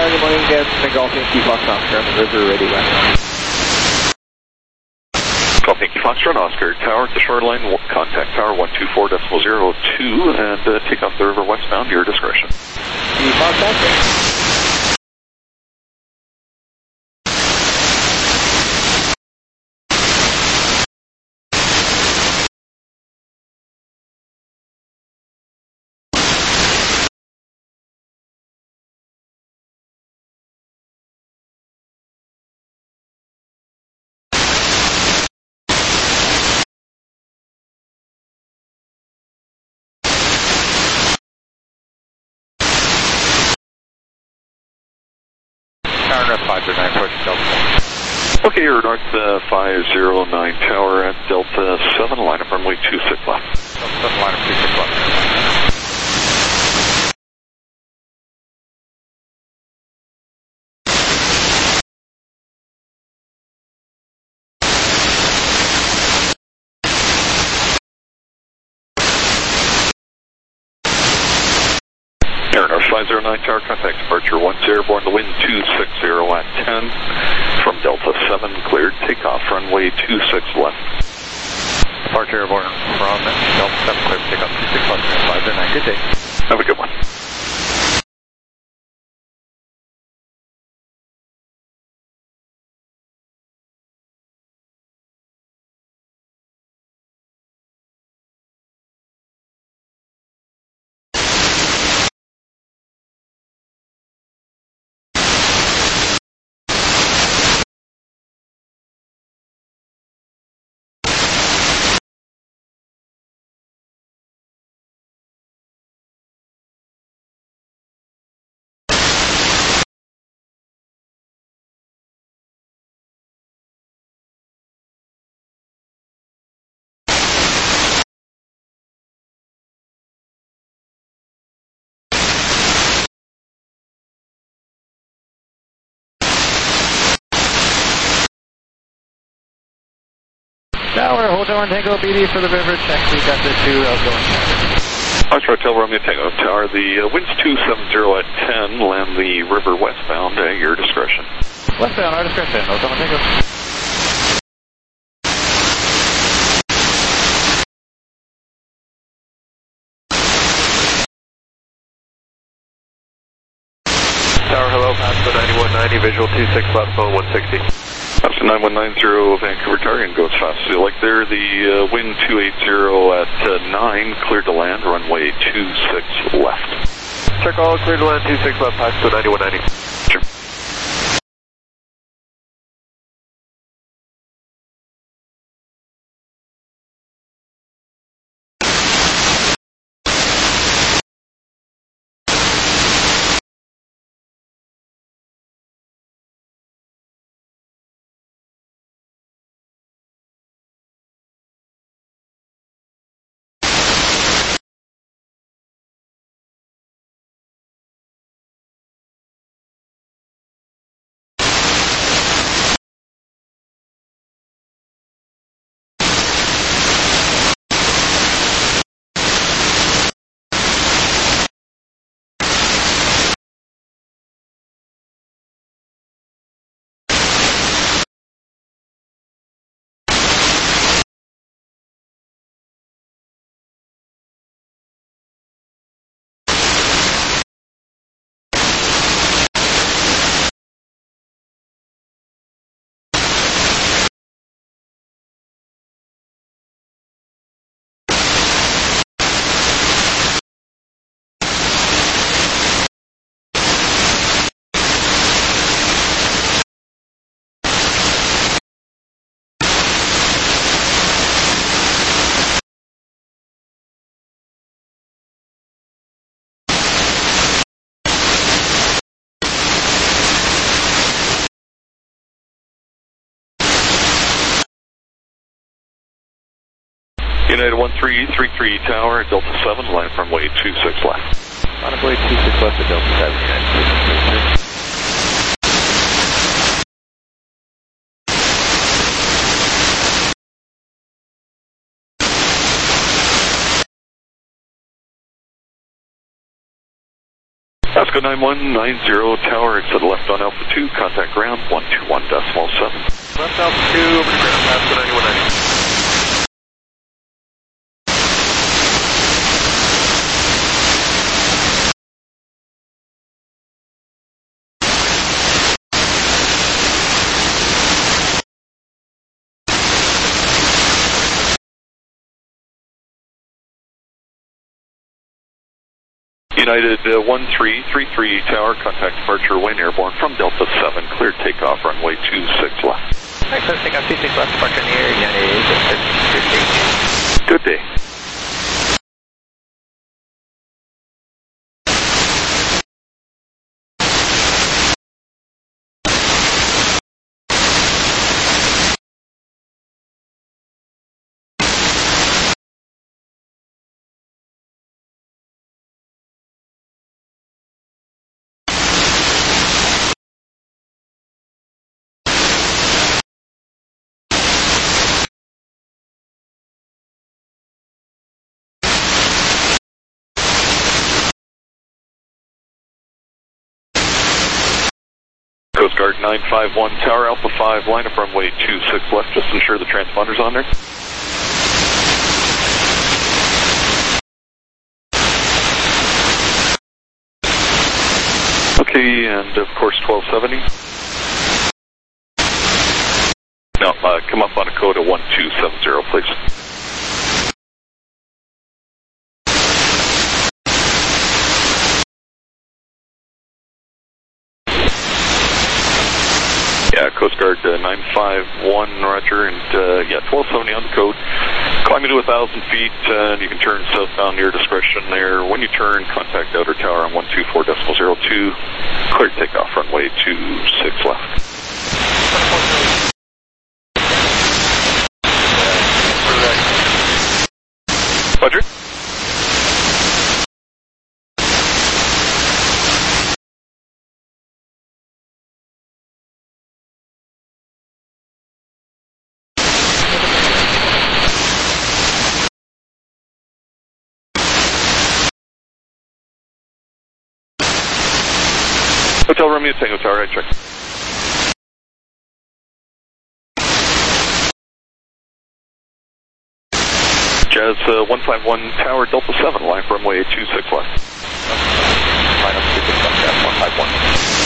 good morning, get the Golf Yankee Foxtrot Oscar on the river ready west. Golf Yankee Foxtrot Oscar, tower at the shoreline, contact tower 124.02 and take off the river westbound, your discretion. Foxtrot. Tower north 509, approaching Delta 7. Okay, you're north 509 tower at Delta 7, line up runway 26 left. Delta 7, line up 26 left. Air North 509 tower, contact departure 10, airborne the wind 260 at 10. From Delta 7, cleared, takeoff runway 26 left. Departure airborne from Delta 7, cleared, takeoff 26 left, 509, good day. Have a good one. Tower, Hotel and Tango BD for the river, check, we got the 2 outgoing tower. Foxtrot Hotel Romeo Tango tower, the wind's 270 at 10, land the river westbound, your discretion. Westbound, our discretion, Hotel and Tango. Tower, hello, Pasco 9190, visual 26 left, phone 160. That's 9190 Vancouver target, goes fast. So you like there, the wind 280 at 9, cleared to land, runway 26 left. Circle, cleared to land 26 left, Pasco 9190. Sure. United 1333 tower, Delta 7, line from runway 26 left. Runway 26 left at Delta 7, United. Alaska 9190 tower, exit left on Alpha 2, contact ground 121.7. Left Alpha 2, over to ground, Alaska 9190. United 1333 tower, contact departure Wayne Airborne from Delta 7, cleared takeoff, runway 26 left. Alright, so take off 26 left, departure near United 1333. Good day. Coast Guard 951 tower, Alpha 5, line up runway 26 left, just ensure the transponder's on there. Okay, and of course 1270. No, come up on a code of 1270, please. Yeah, Coast Guard 951, roger, and yeah, 1270 on the code. Climbing to 1,000 feet, and you can turn southbound your discretion there. When you turn, contact outer tower on 124.02. Clear takeoff, runway 26 left. Roger. Hotel Romeo Tango Tower, right check. Jazz 151 Tower, Delta 7, line for runway 26 left. Line up 26 left, Jazz 151.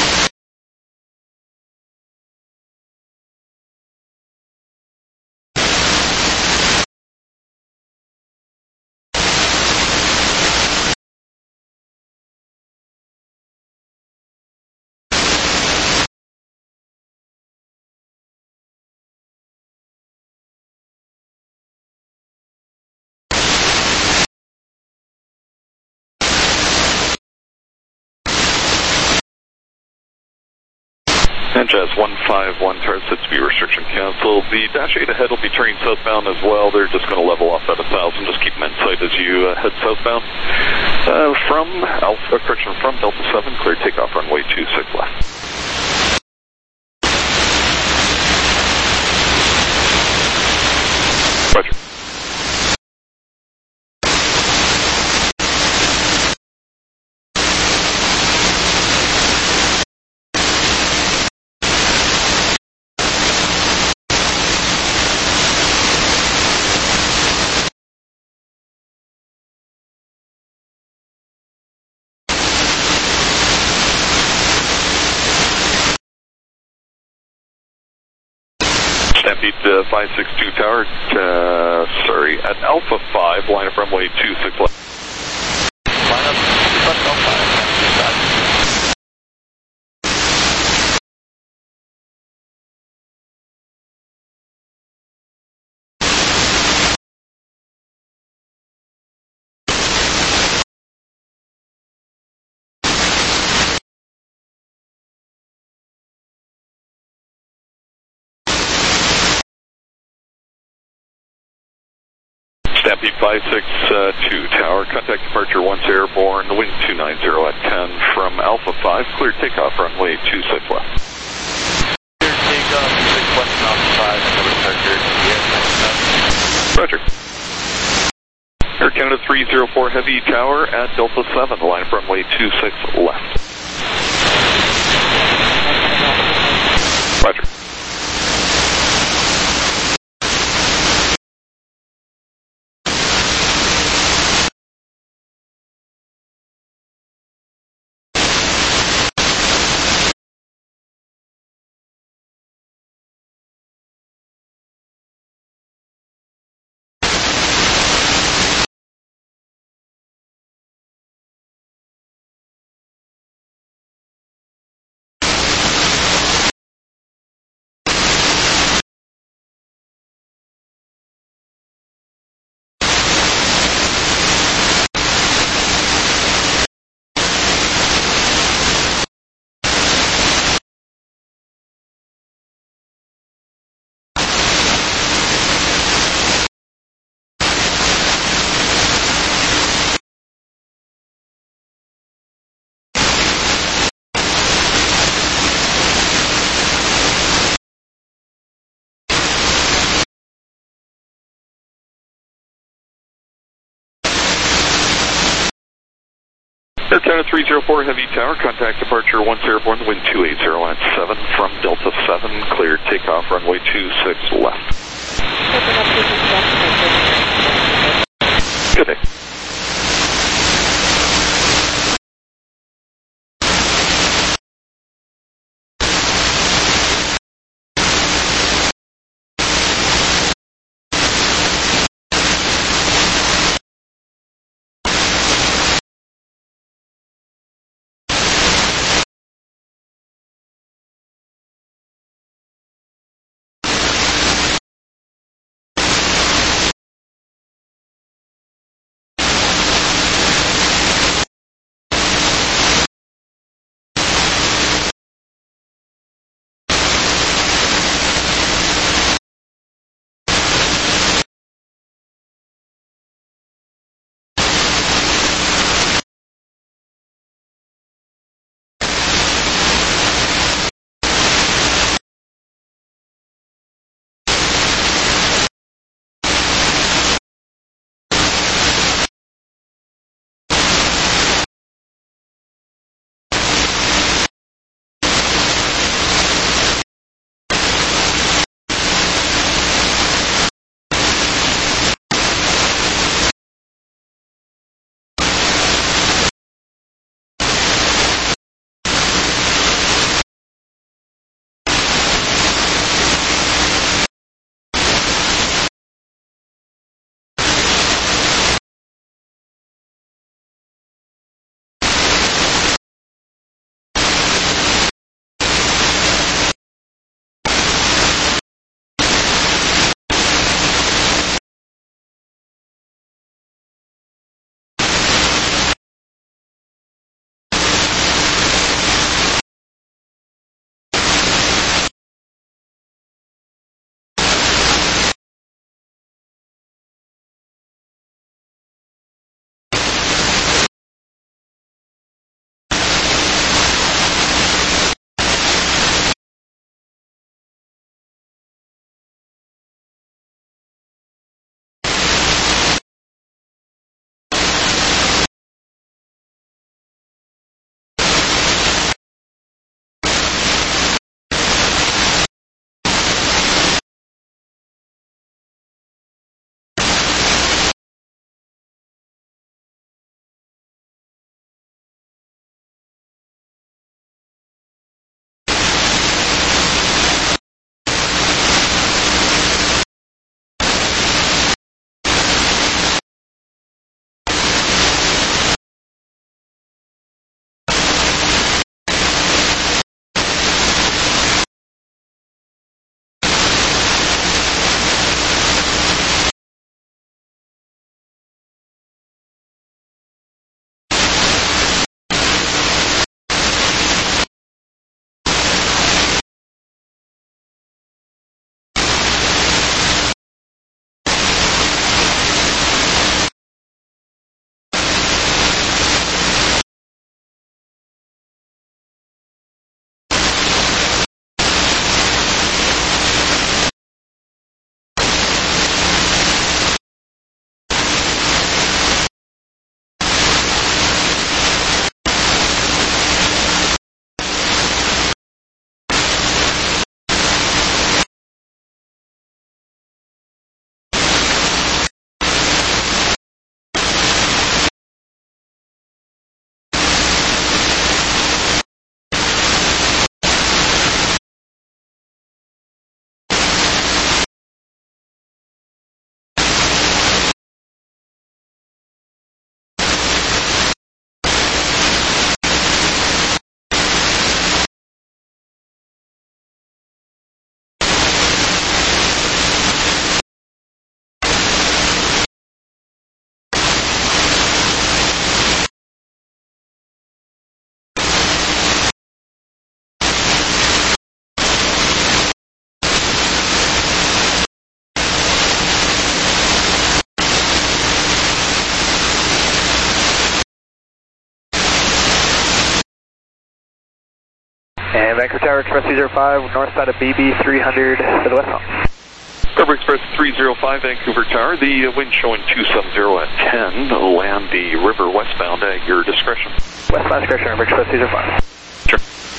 And Jazz 151, tower set speed restriction canceled. The Dash 8 ahead will be turning southbound as well. They're just going to level off at 1,000. Just keep them in sight as you head southbound. From Delta 7, clear takeoff runway 26 left. Roger. Stampede 562 tower, at Alpha 5, line up runway 26 left. Line up, left Alpha 5, Stampede 562 tower, contact departure once airborne, wind 290 at 10 from Alpha 5, clear takeoff runway 26 left. Clear takeoff, 26 left and Alpha 5, and number departure, yes, Roger. Air Canada Canada 304 Heavy Tower at Delta 7, line up runway 26 left. Roger. Air Canada 304 Heavy Tower, contact departure 1 Sierra One, wind 280, line 7 from Delta 7, cleared takeoff runway 26 left. Good day. And Vancouver Tower Express 305, north side of BB 300 to the west. River Express 305, Vancouver Tower. The wind showing 270 at 10. Land the river westbound at your discretion. Westbound discretion, River Express 305. Sure.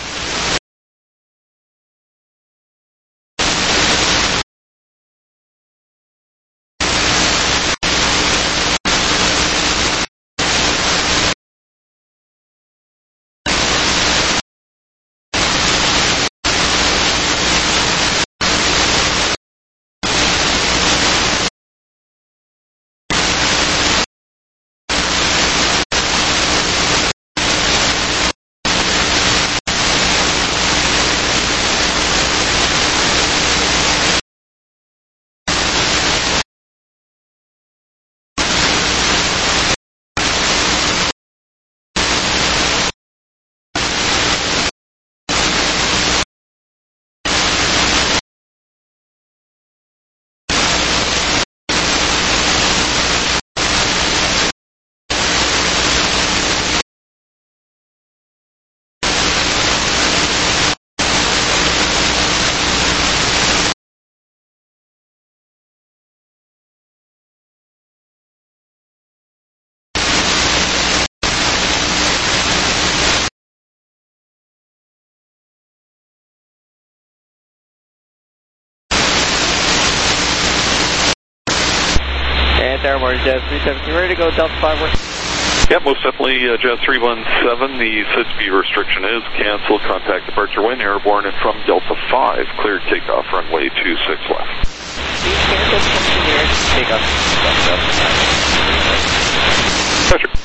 Tower Morning Jazz 317, ready to go Delta 5 west. Yep, most definitely, Jazz 317. The set speed restriction is canceled. Contact departure wind, airborne and from Delta 5. Cleared takeoff, runway 26 left. Please cancel, continue, takeoff, Delta 5. Pleasure.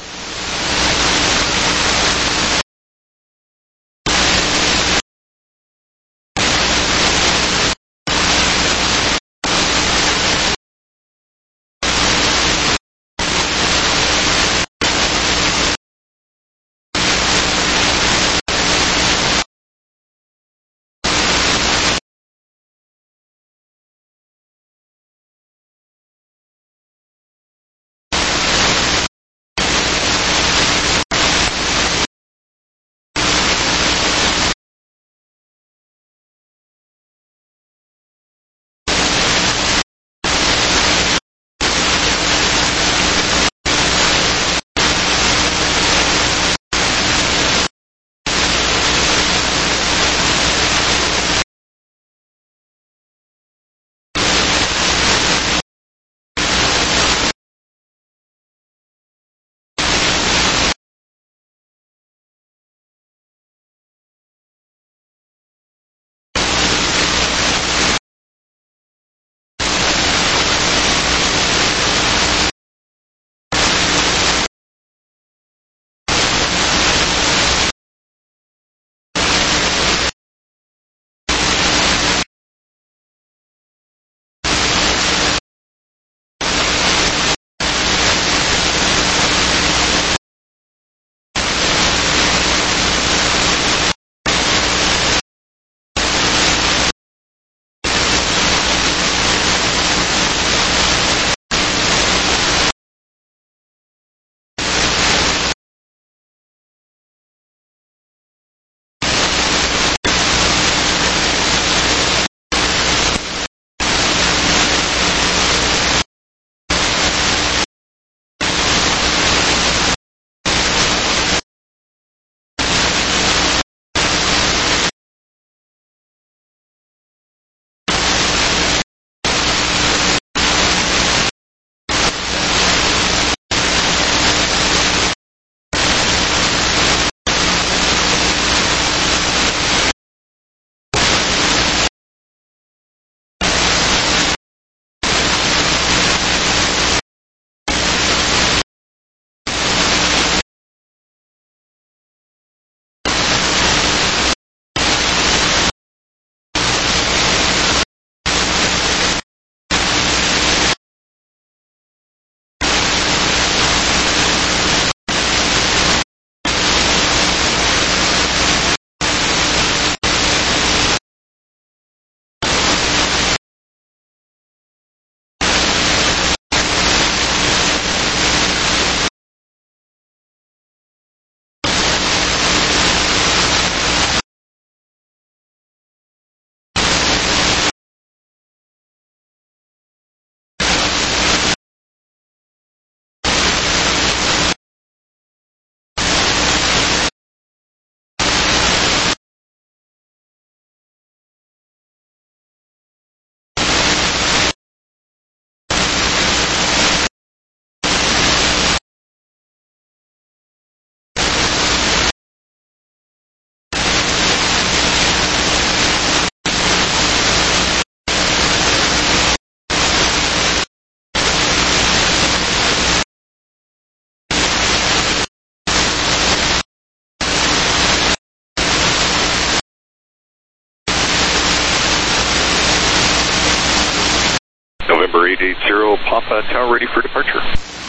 880, Papa Tower ready for departure.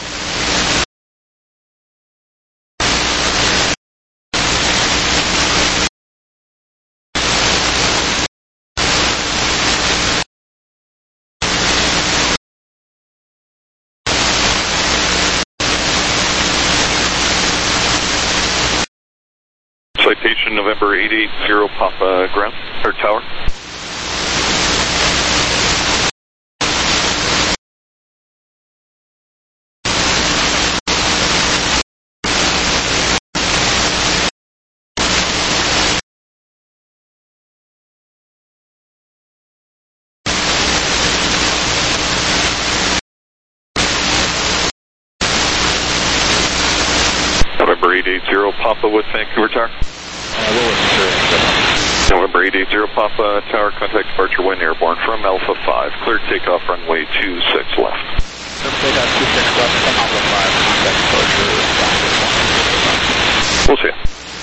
Citation November 880, Papa ground, or tower. November 880, Papa with Vancouver Tower. November 880, Papa Tower, contact departure when airborne from Alpha 5. Clear takeoff runway 26 left. Takeoff 26 left from Alpha 5, contact departure. We'll see you.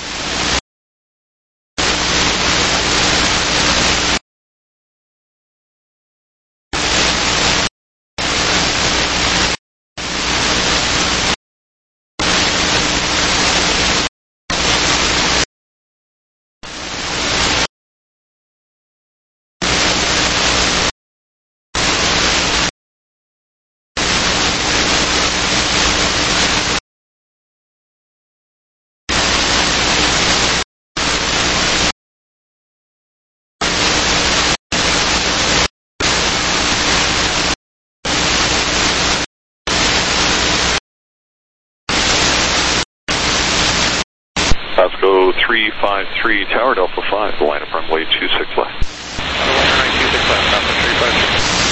Pasco 353 Tower, Delta 5, the line up runway 26 left. Runway 26 left, Alpha 353.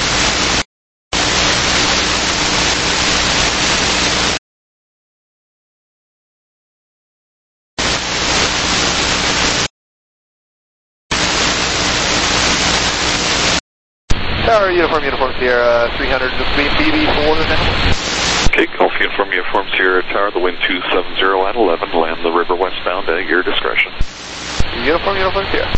Tower, Uniform Sierra 300, just leave BB4 now. Okay, Golf Uniform Sierra Tower, the wind 270 at 11, land the river westbound at your discretion. Uniform Sierra.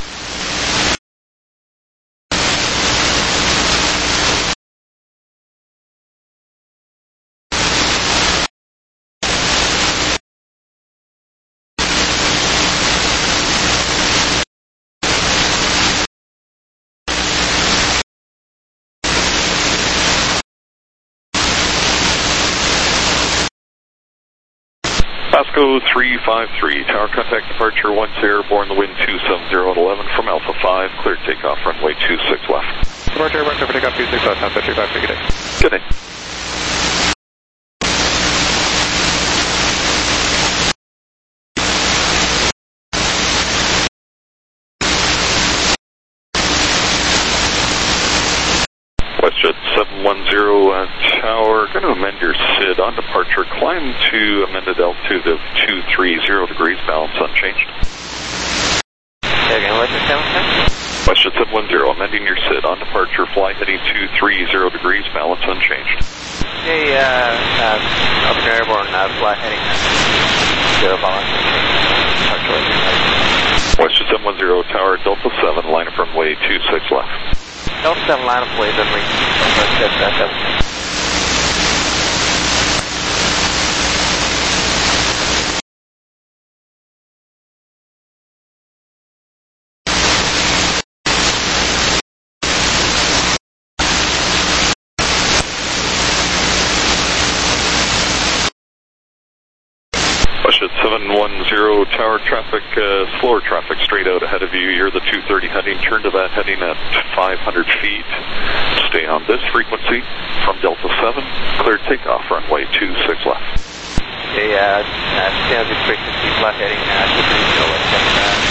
Pasco 353, tower contact departure once airborne, the wind 270 at 11 from Alpha 5, clear takeoff runway 26 left. Departure airborne, clear for takeoff 26 left, Alpha 353, good day. Good day. WestJet 710 tower, going to amend your SID on departure, climb to amended altitude of 230 degrees, balance unchanged. Again, WestJet 710, amending your SID on departure, fly heading 230 degrees, balance unchanged. Okay, up to airborne, fly heading 0, balance unchanged. WestJet 710 tower, Delta 7, line up runway 26 left. Delta 7 line of please, and we get that up. WestJet 710 tower, traffic, slower traffic straight out ahead of you. You're the 230 heading. Turn to that heading at 500 feet. Stay on this frequency from Delta 7. Clear takeoff runway 26 left. Okay, stay on this frequency, flat heading 230 left.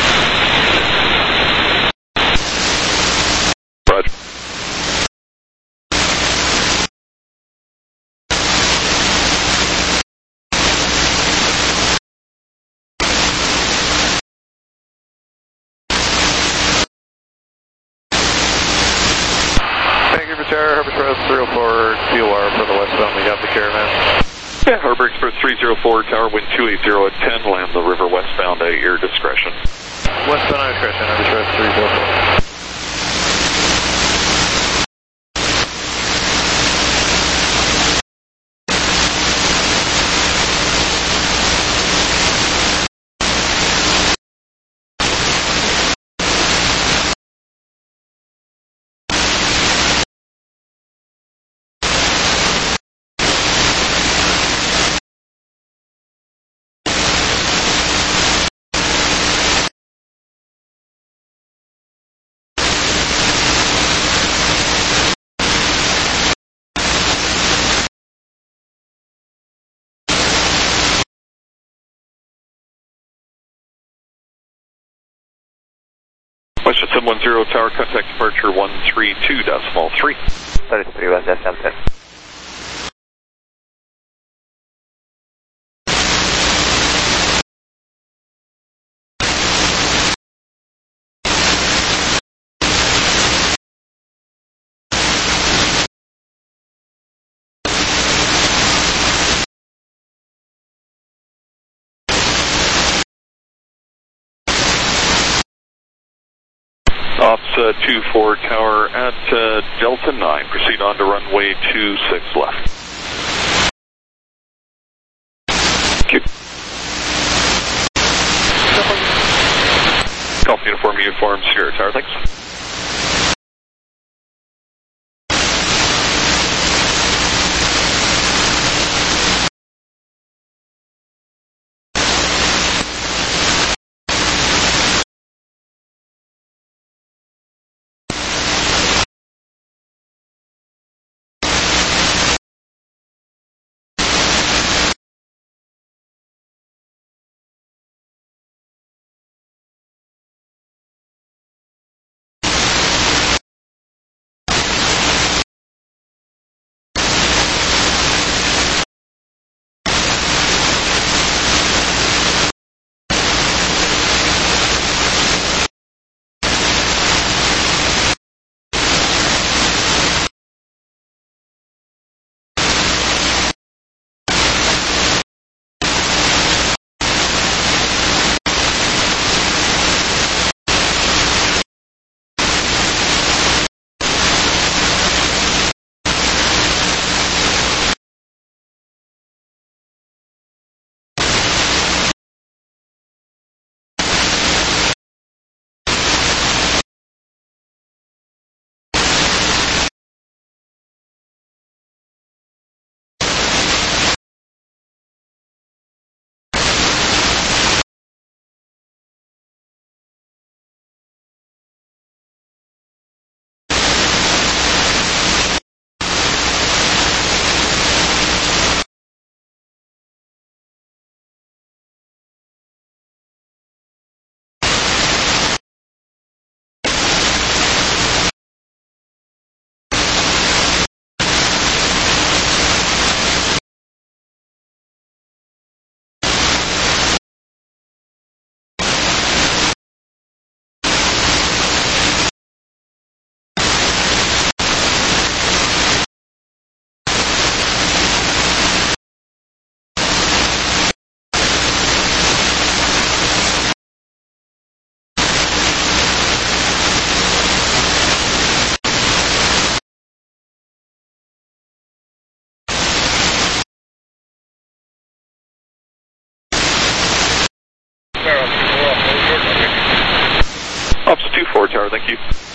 Roger. Harbour Express 304 QR for the westbound, we got the Caravan. Yeah, Harbour Express 304 tower, wind 280 at 10, land the river westbound at your discretion. Westbound at discretion, Harbour Express 304. Western 710, tower contact departure 132.3. 33 West SM10. Ops 24 tower at Delta 9. Proceed on to runway 26 left. Thank you. Golf uniform Sierra Tower, thanks. Ops 24 tower, thank you.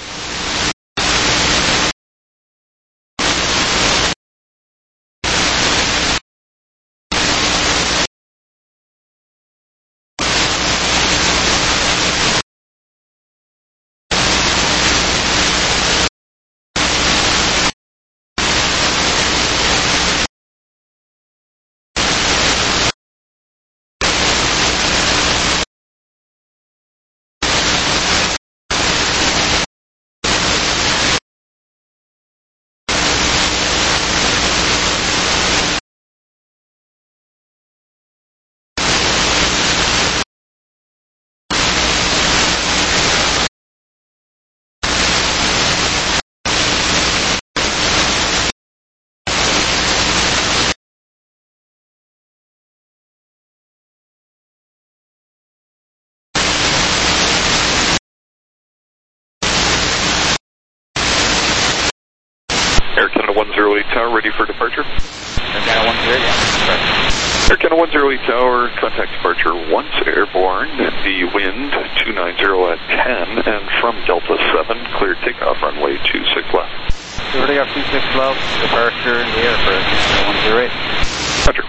Air Canada 108 tower, ready for departure. Air Canada 108, yeah. Air Canada 108 tower, contact departure once airborne, the wind 290 at 10, and from Delta 7, clear takeoff runway 26 left. Already got 26 left, departure in the air for Air Canada 108. Roger.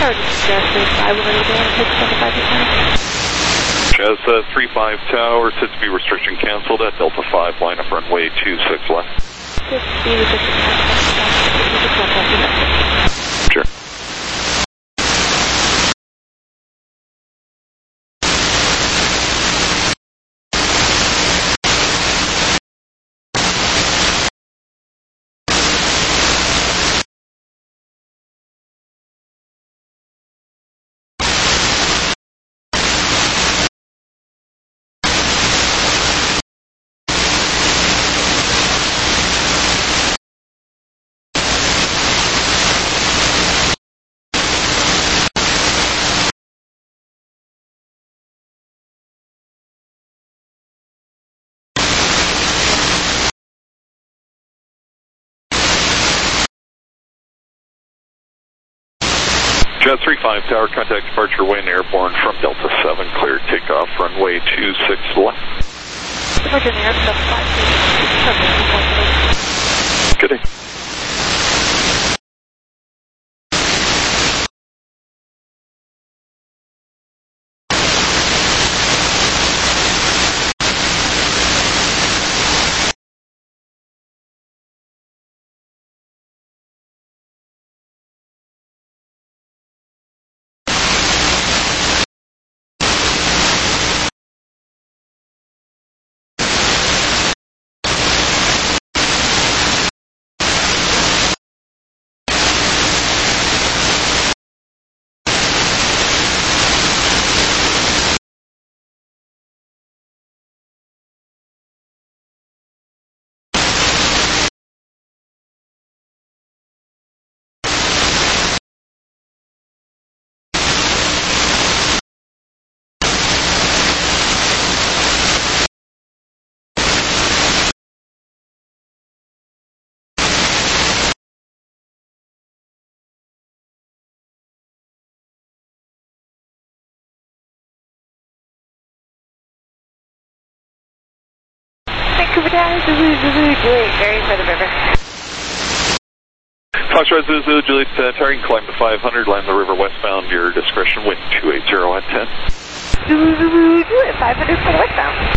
Tower, this is Jazz 35, we're ready to go and take 25%. Jazz 35 Tower, said to be restriction canceled at Delta 5, line up runway 26 left. This is the restriction canceled. Sure. Jazz 35 Tower, contact departure Wayne Airborne from Delta 7, clear takeoff, runway 26 left. Departure Air, Delta 5, Good day. Vancouver Tower, Zulu, Juliet, bearing for the river. Foxtrot Zulu, Juliet, Tower, you can climb to 500, land the river westbound, your discretion, wind 280 at 10. Zulu, Juliet, 500 for the westbound.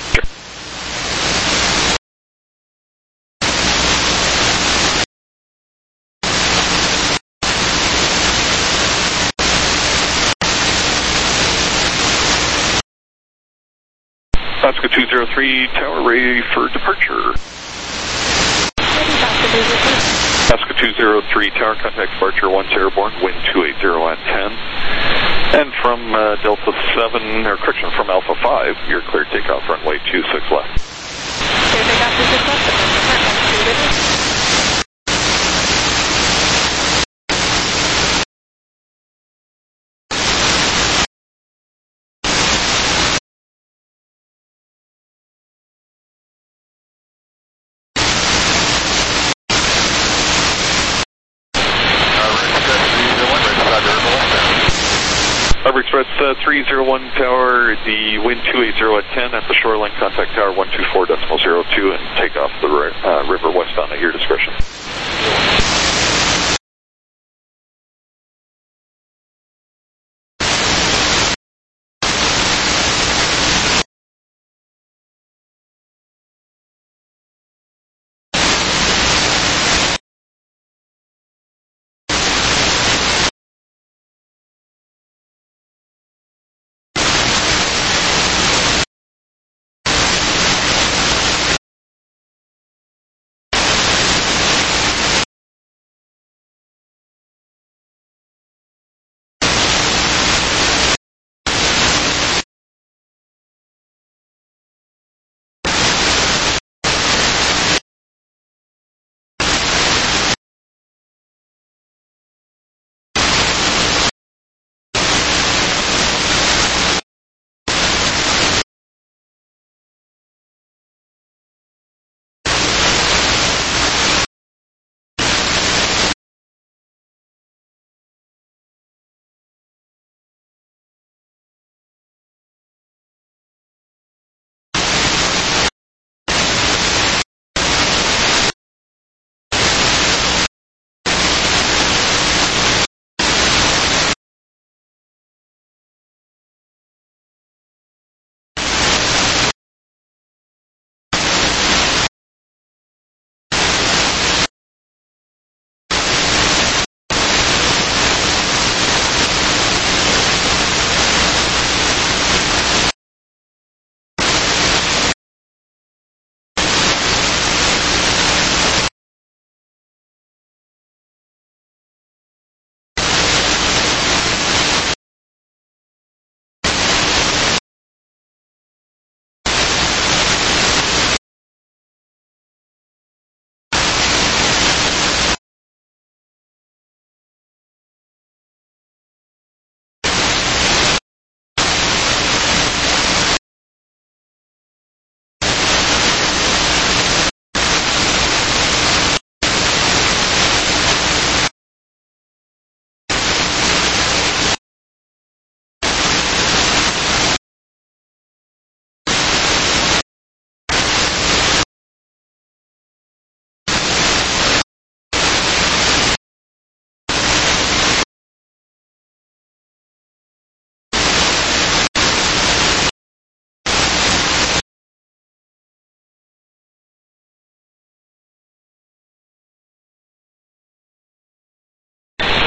Oscar 203 Tower, ready for departure. Oscar 203 Tower, contact departure, once airborne, wind 280 at 10. And from Delta 7, or correction, from Alpha 5, you're clear takeoff, runway 26 left. Clear takeoff, 26 left. Express 301 Tower, the wind 280 at 10 at the shoreline, contact Tower 124.02 and take off the river westbound at your discretion.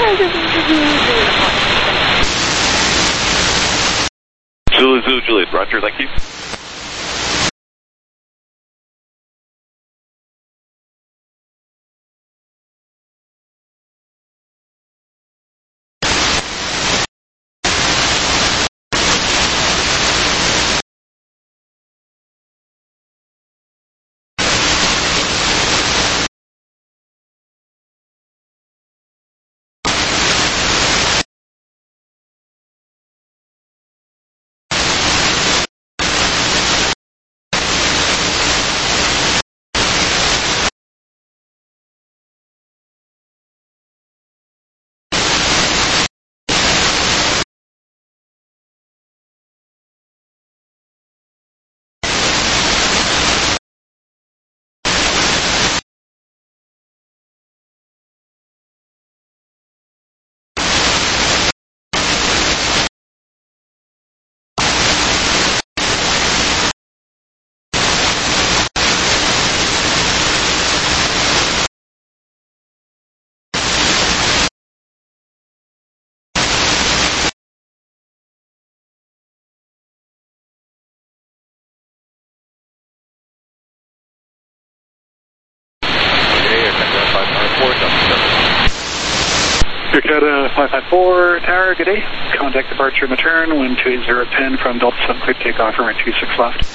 Zulu, Zulu, Juliet, roger, thank you. Dakota 554 Tower, good day. Contact departure Matern, wind 28010 from Delta 7, clear takeoff, runway 26 left.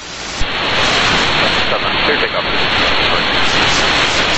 7, clear takeoff.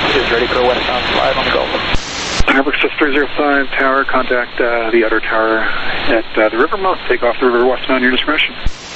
is ready for westbound 5 on the Gulf. Airbrooks 305 tower, contact the outer tower at the river mouth. Take off the river westbound, your discretion.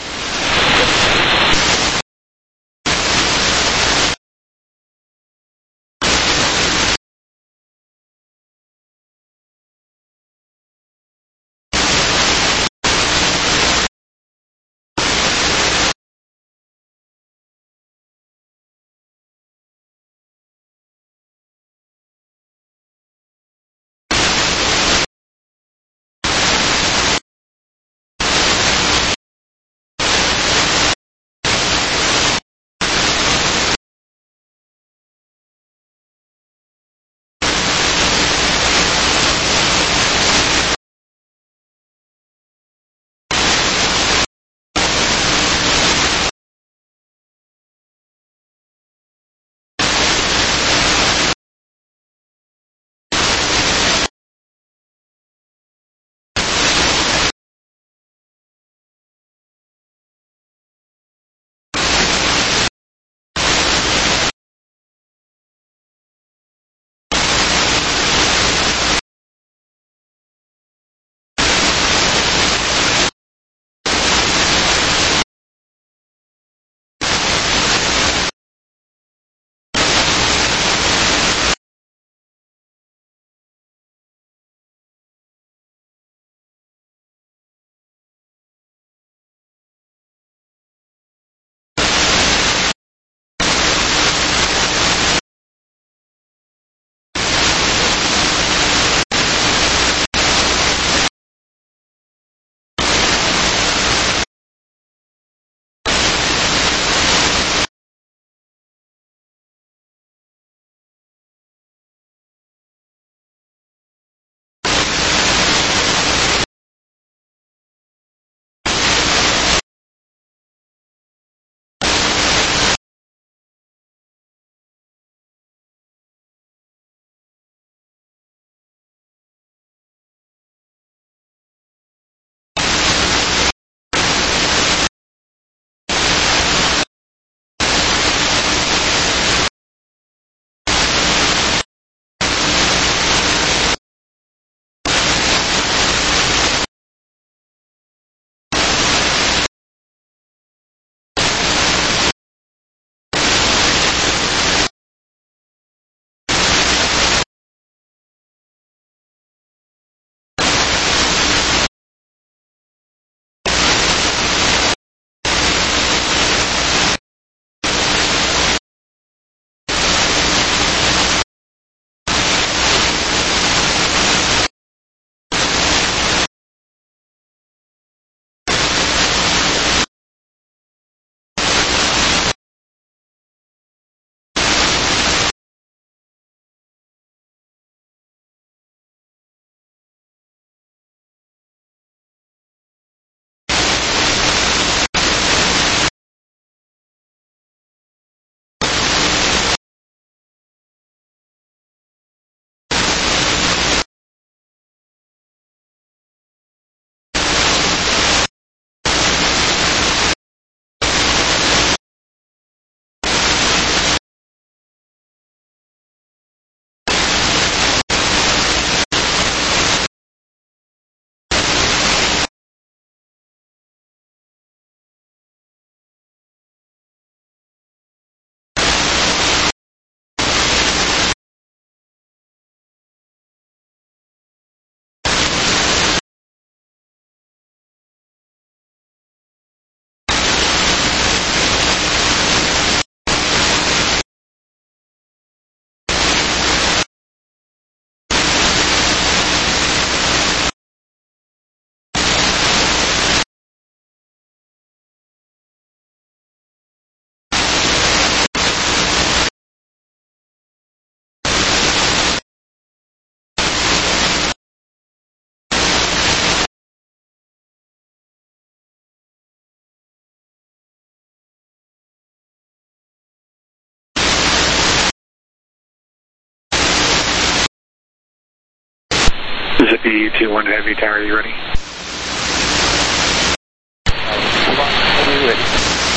Zippy 2-1 Heavy Tower, are you ready?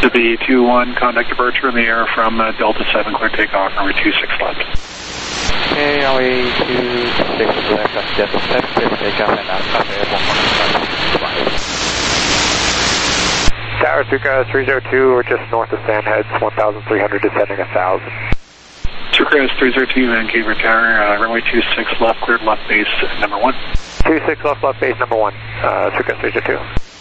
To the 2-1, contact departure in the air from Delta 7, clear takeoff, runway 26 left. Okay, runway 26 left, that's Delta 7, clear takeoff, and Alpha Airborne 125. Tower 302, we're just north of Sandheads, 1,300, descending 1,000. Sugarcrest 302, Vancouver Tower, runway 26 left, cleared left base number 1. 26 left base number 1, Sugarcrest 302.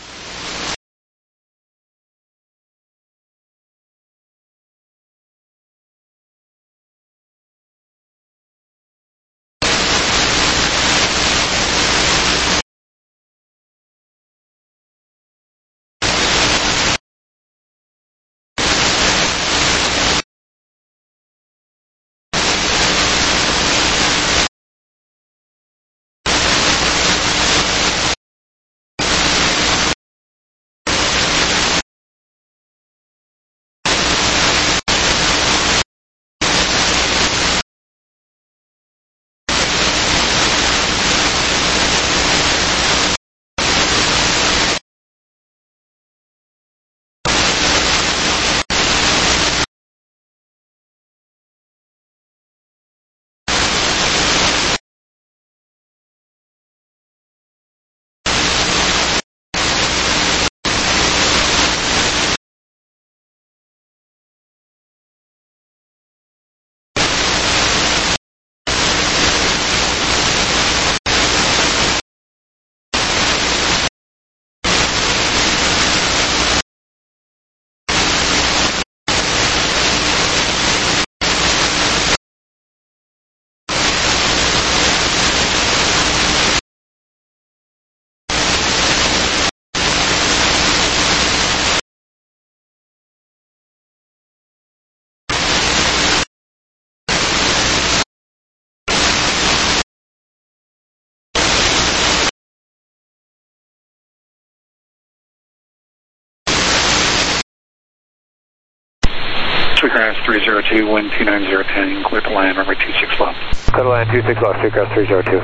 Sugarcrest 302, wind 29010, clear to land, runway 26 left. Clear to land 26 left, Sugarcrest 302.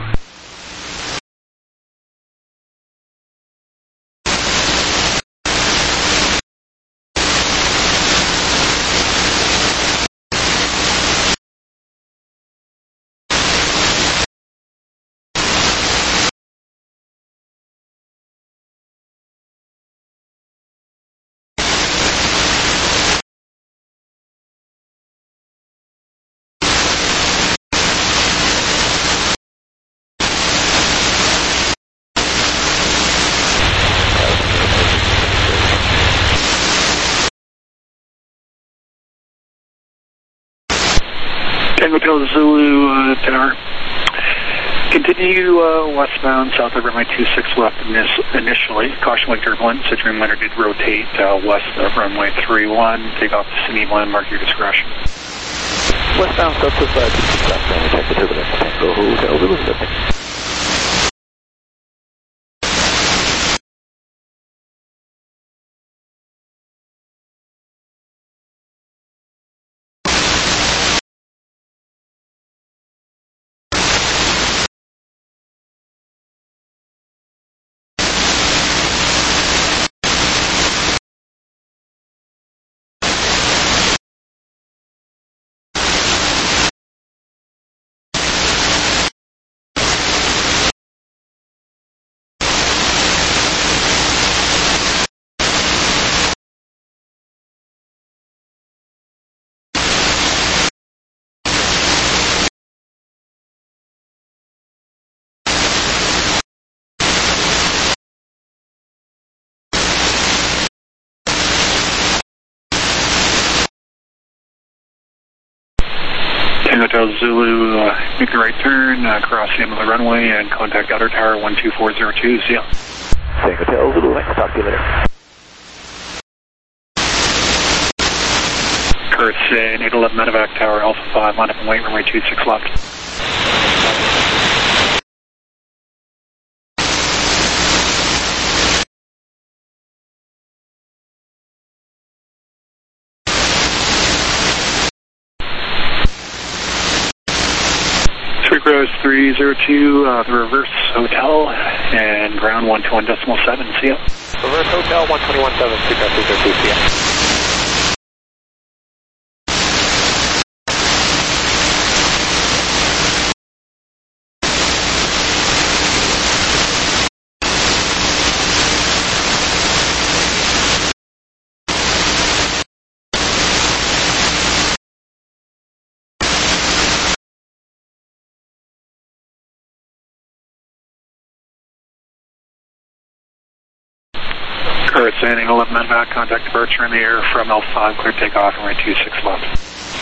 Tango Hotel Zulu Tower. Continue westbound south of runway 26 left initially. Caution wake turbulence. Citroen liner did rotate west of runway 31. Take off to Sydney landmark, your discretion. Westbound southwest left, runway check the turbulence. Tango Hotel Zulu lifting. Hotel Zulu, make the right turn, cross the end of the runway, and contact outer tower 12402. See ya. Tango Hotel Zulu, thanks. Talk to you later. Curtis, 811 Medevac Tower, Alpha 5, line up and wait, runway 26 left. Sugarcrest 302, the reverse hotel, and ground 121.7. See ya. Reverse hotel 121.7, Sugarcrest 302, see ya. Earth standing 11 men back, contact departure in the air from L5, clear takeoff, runway 26 left.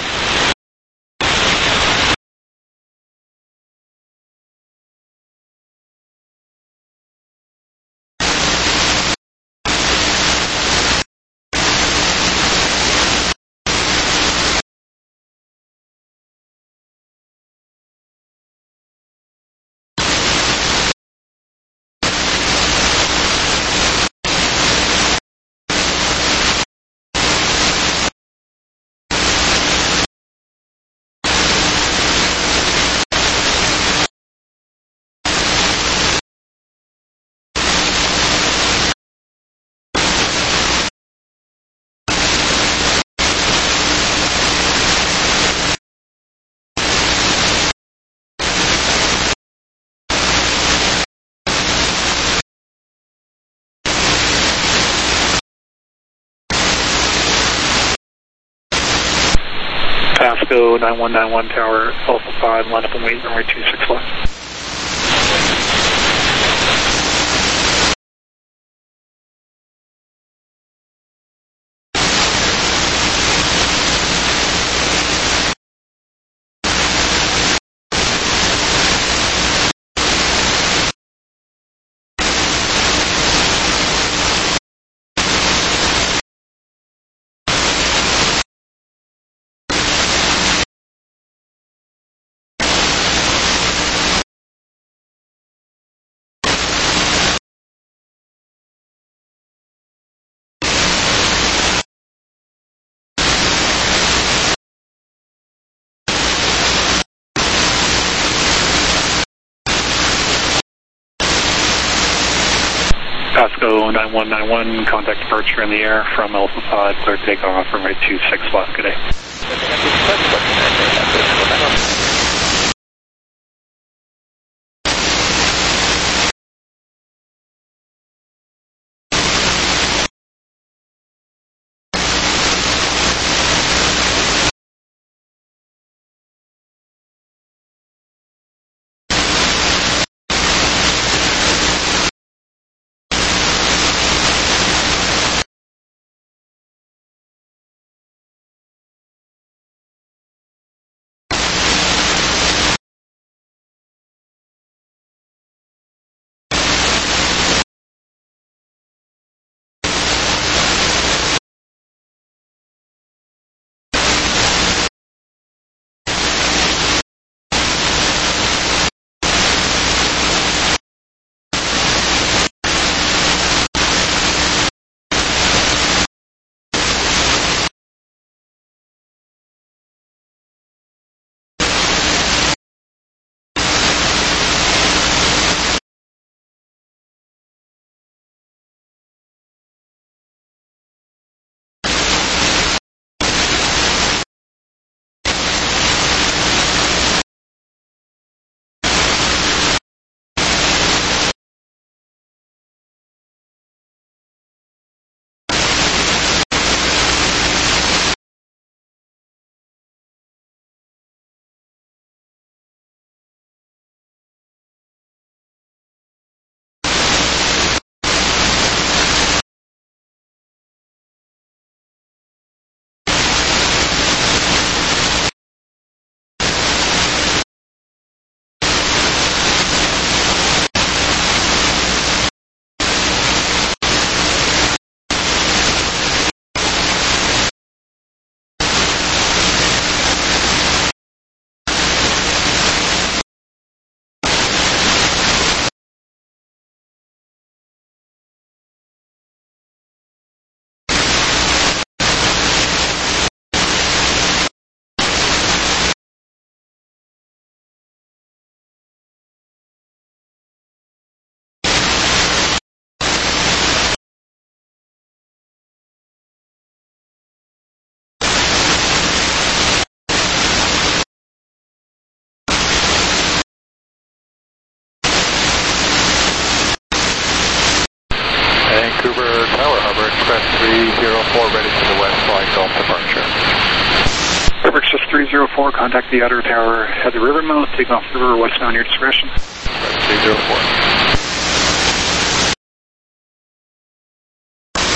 Pasco 9191 tower, Alpha 5, line up and wait, runway 26 left. Pasco 9191, contact departure in the air from Alpha 5, clear takeoff, runway 26 left. Good day. Vancouver Tower, Harbor Express 304, ready for the west flight Gulf departure. Harbor Express 304, contact the outer tower at the river mouth, take off the river westbound, your discretion. 304.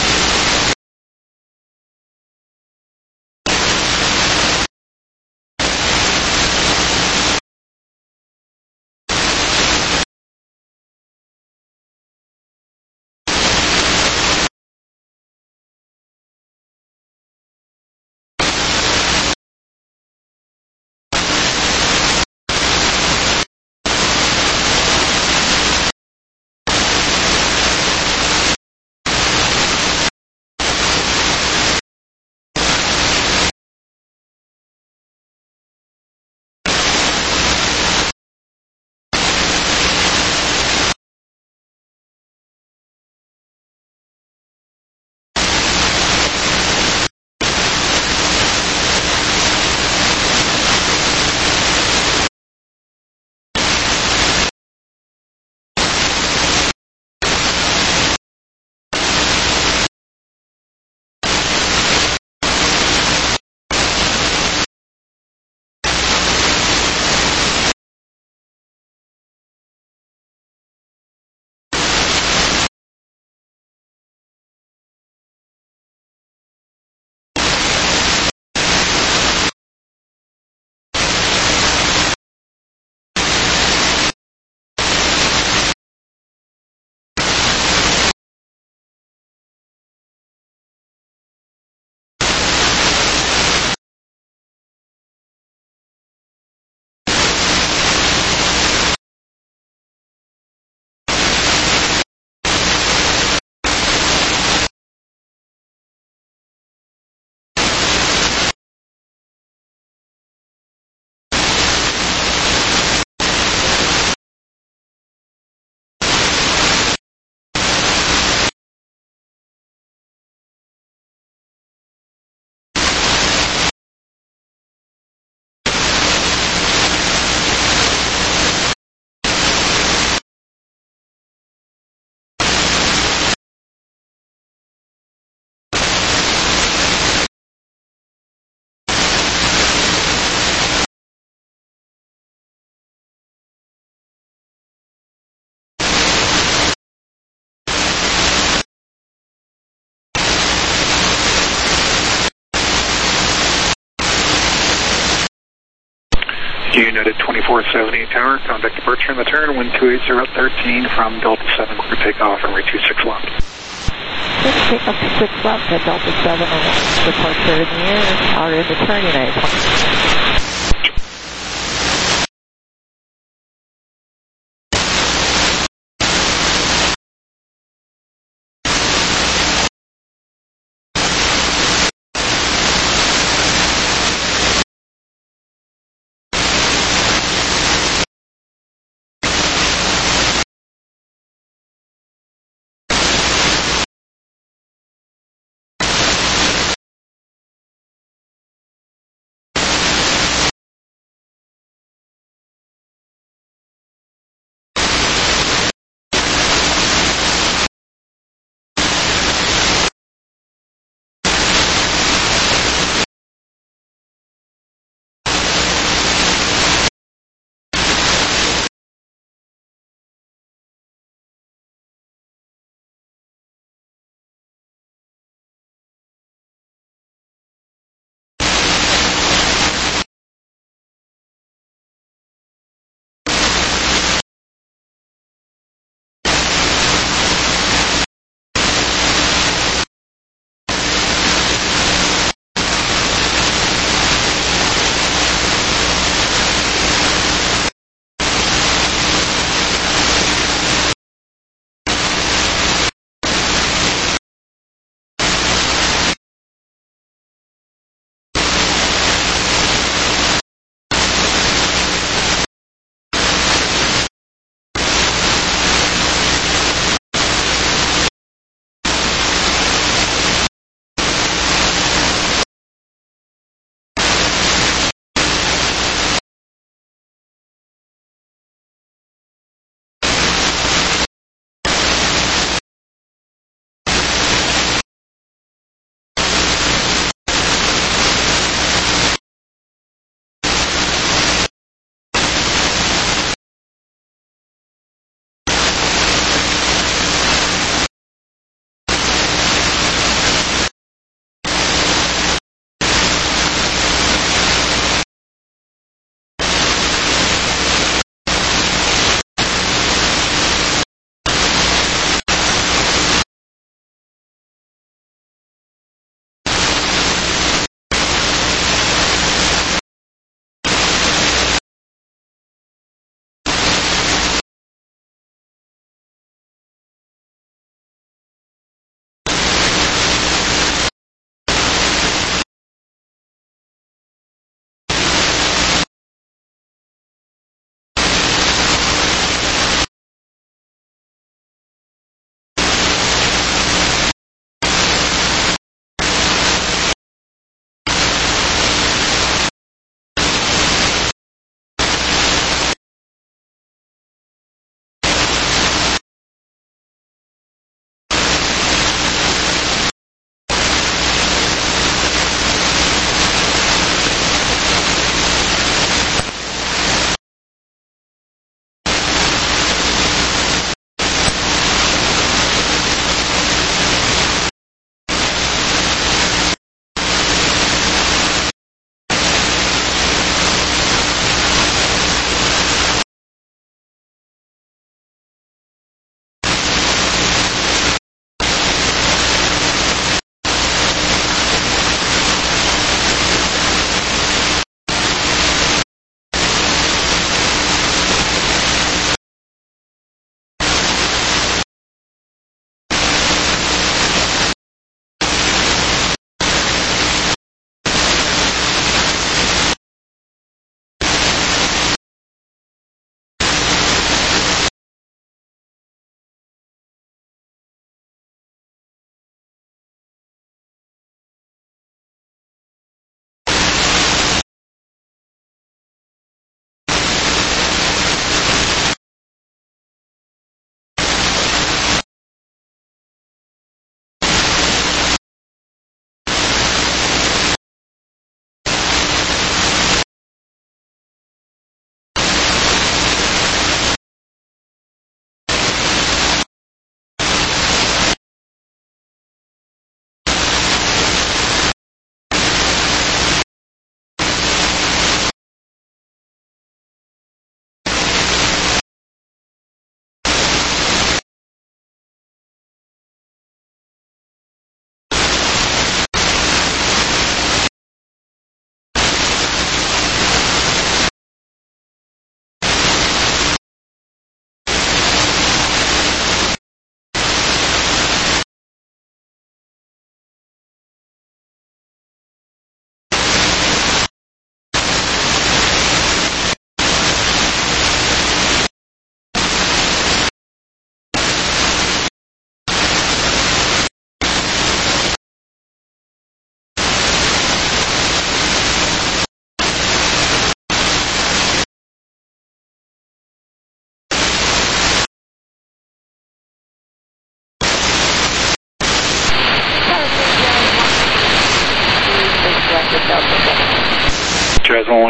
United 2470 tower, contact departure in the turn, wind 280 from Delta 7, clear takeoff, runway 26 left. Clear takeoff 26 left at Delta 7, departure in the air, are in the turn, United.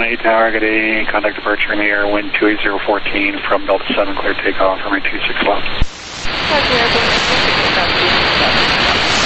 8 Tower, good day. Contact departure in the air, wind 28014 from Delta 7, clear takeoff, runway 26 left. Roger Airborne, takeoff 267.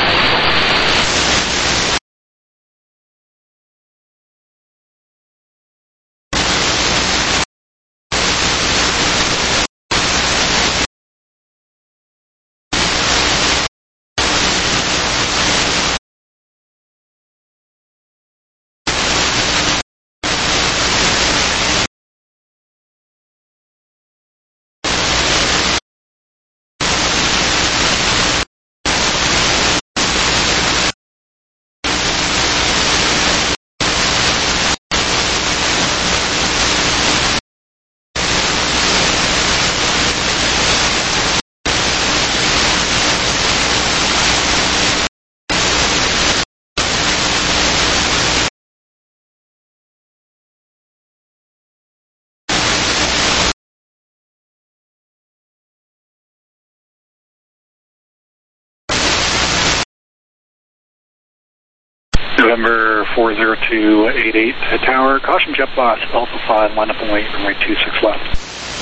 November 40288 Tower, caution jet boss, Alpha 5, line up and wait, runway 26 left.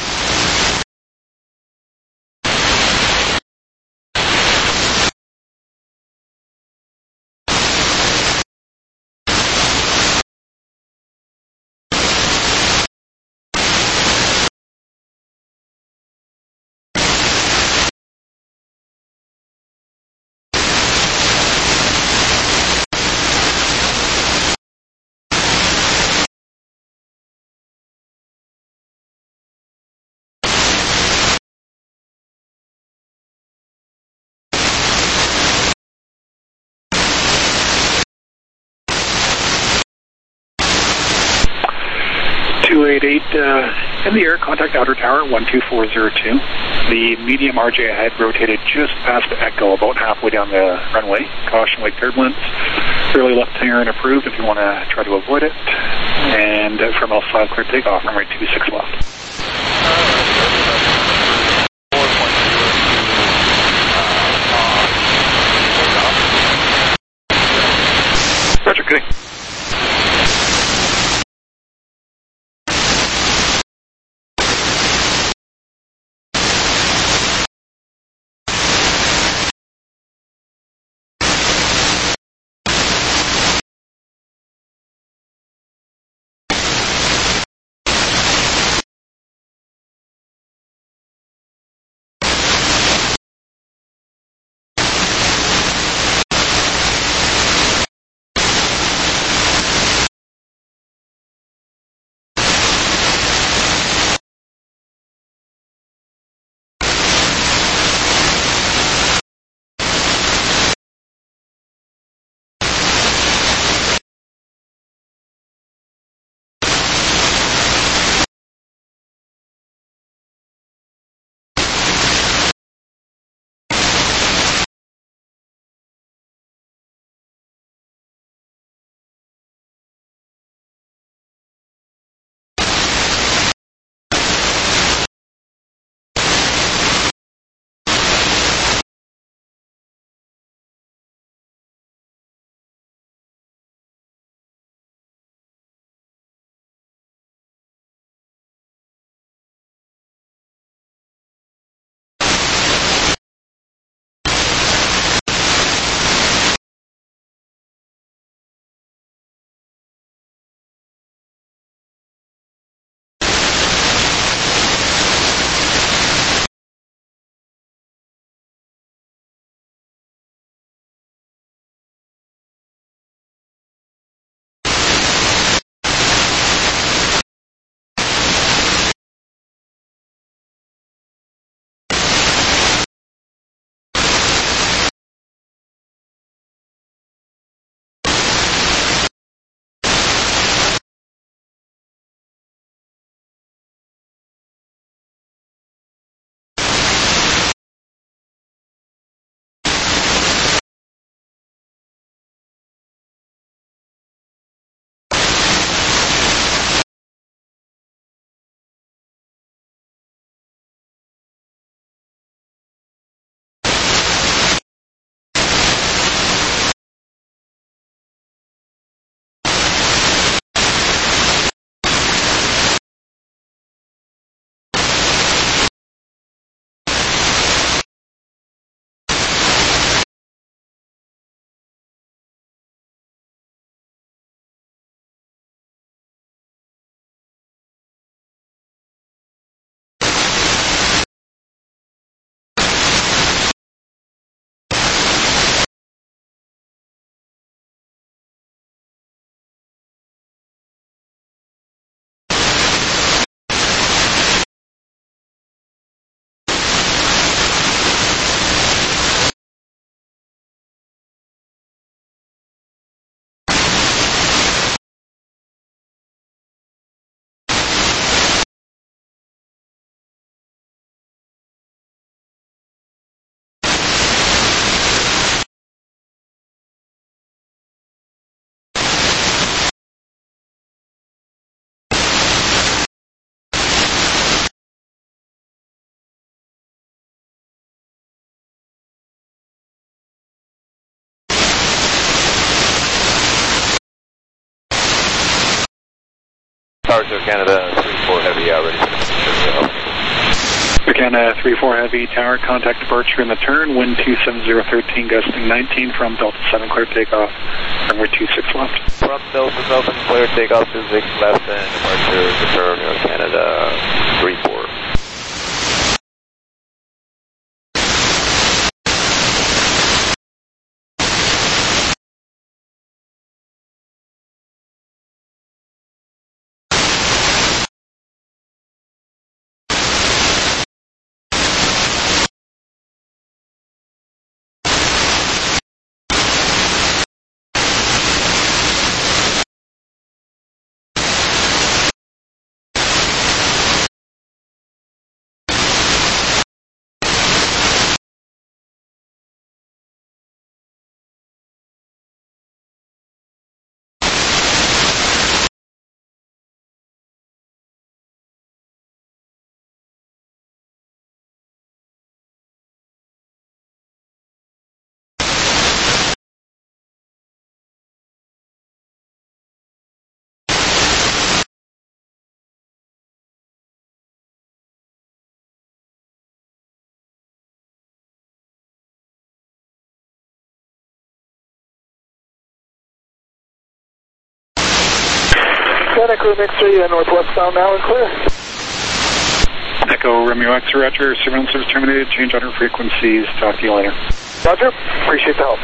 In the air, contact outer tower 12402. The medium RJ ahead rotated just past Echo, about halfway down the runway. Caution wake turbulence. Early left turn approved if you want to try to avoid it. And from L5 clear takeoff, runway 26 left. Roger, good. Canada 3-4 Heavy, ready for the Air Canada 3-4 Heavy, tower, contact departure in the turn, wind 27013, gusting 19 from Delta 7, clear takeoff, runway 26 left. From Delta 7, clear takeoff 26 left and departure to turn Air Canada 3-4. Santa Cruz X3, northwestbound now and clear. Echo Romeo X, Roger, surveillance service terminated, change on our frequencies, talk to you later. Roger, appreciate the help.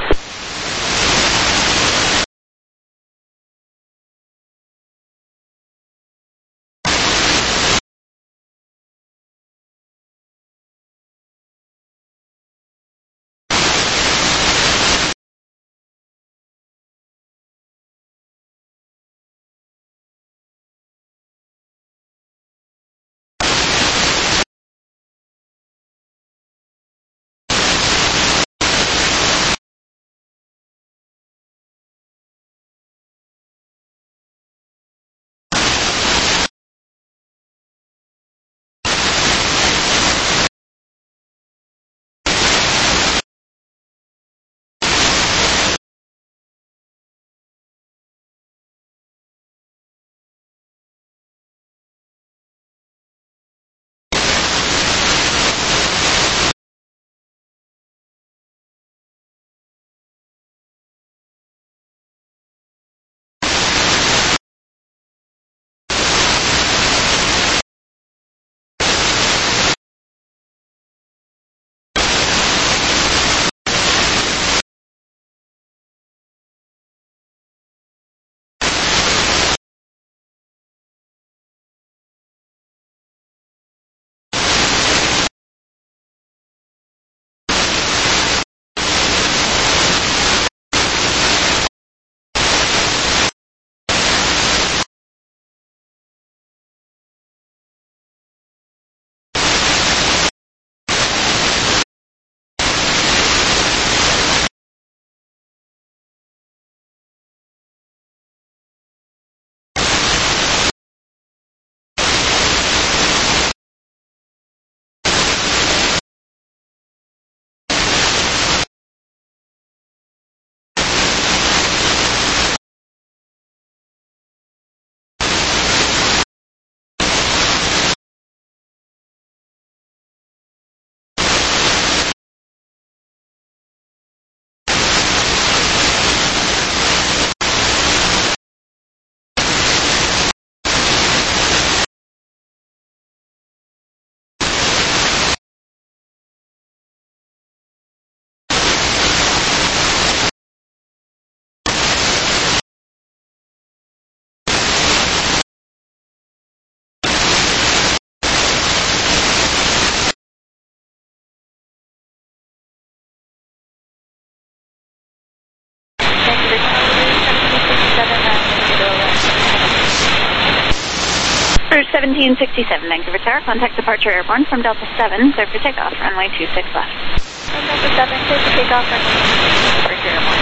For 1767, Vancouver Tower, contact departure airborne from Delta 7, clear for takeoff, runway 26 left. From Delta 7, clear for takeoff, runway 26 departure airborne.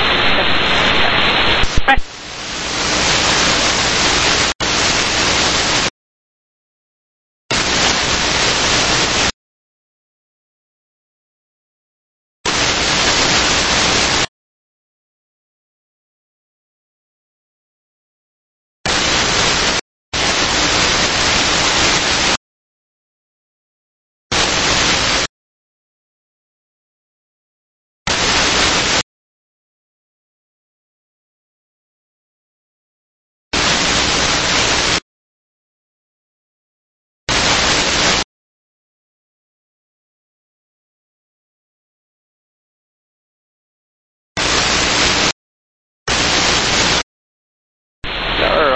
Right.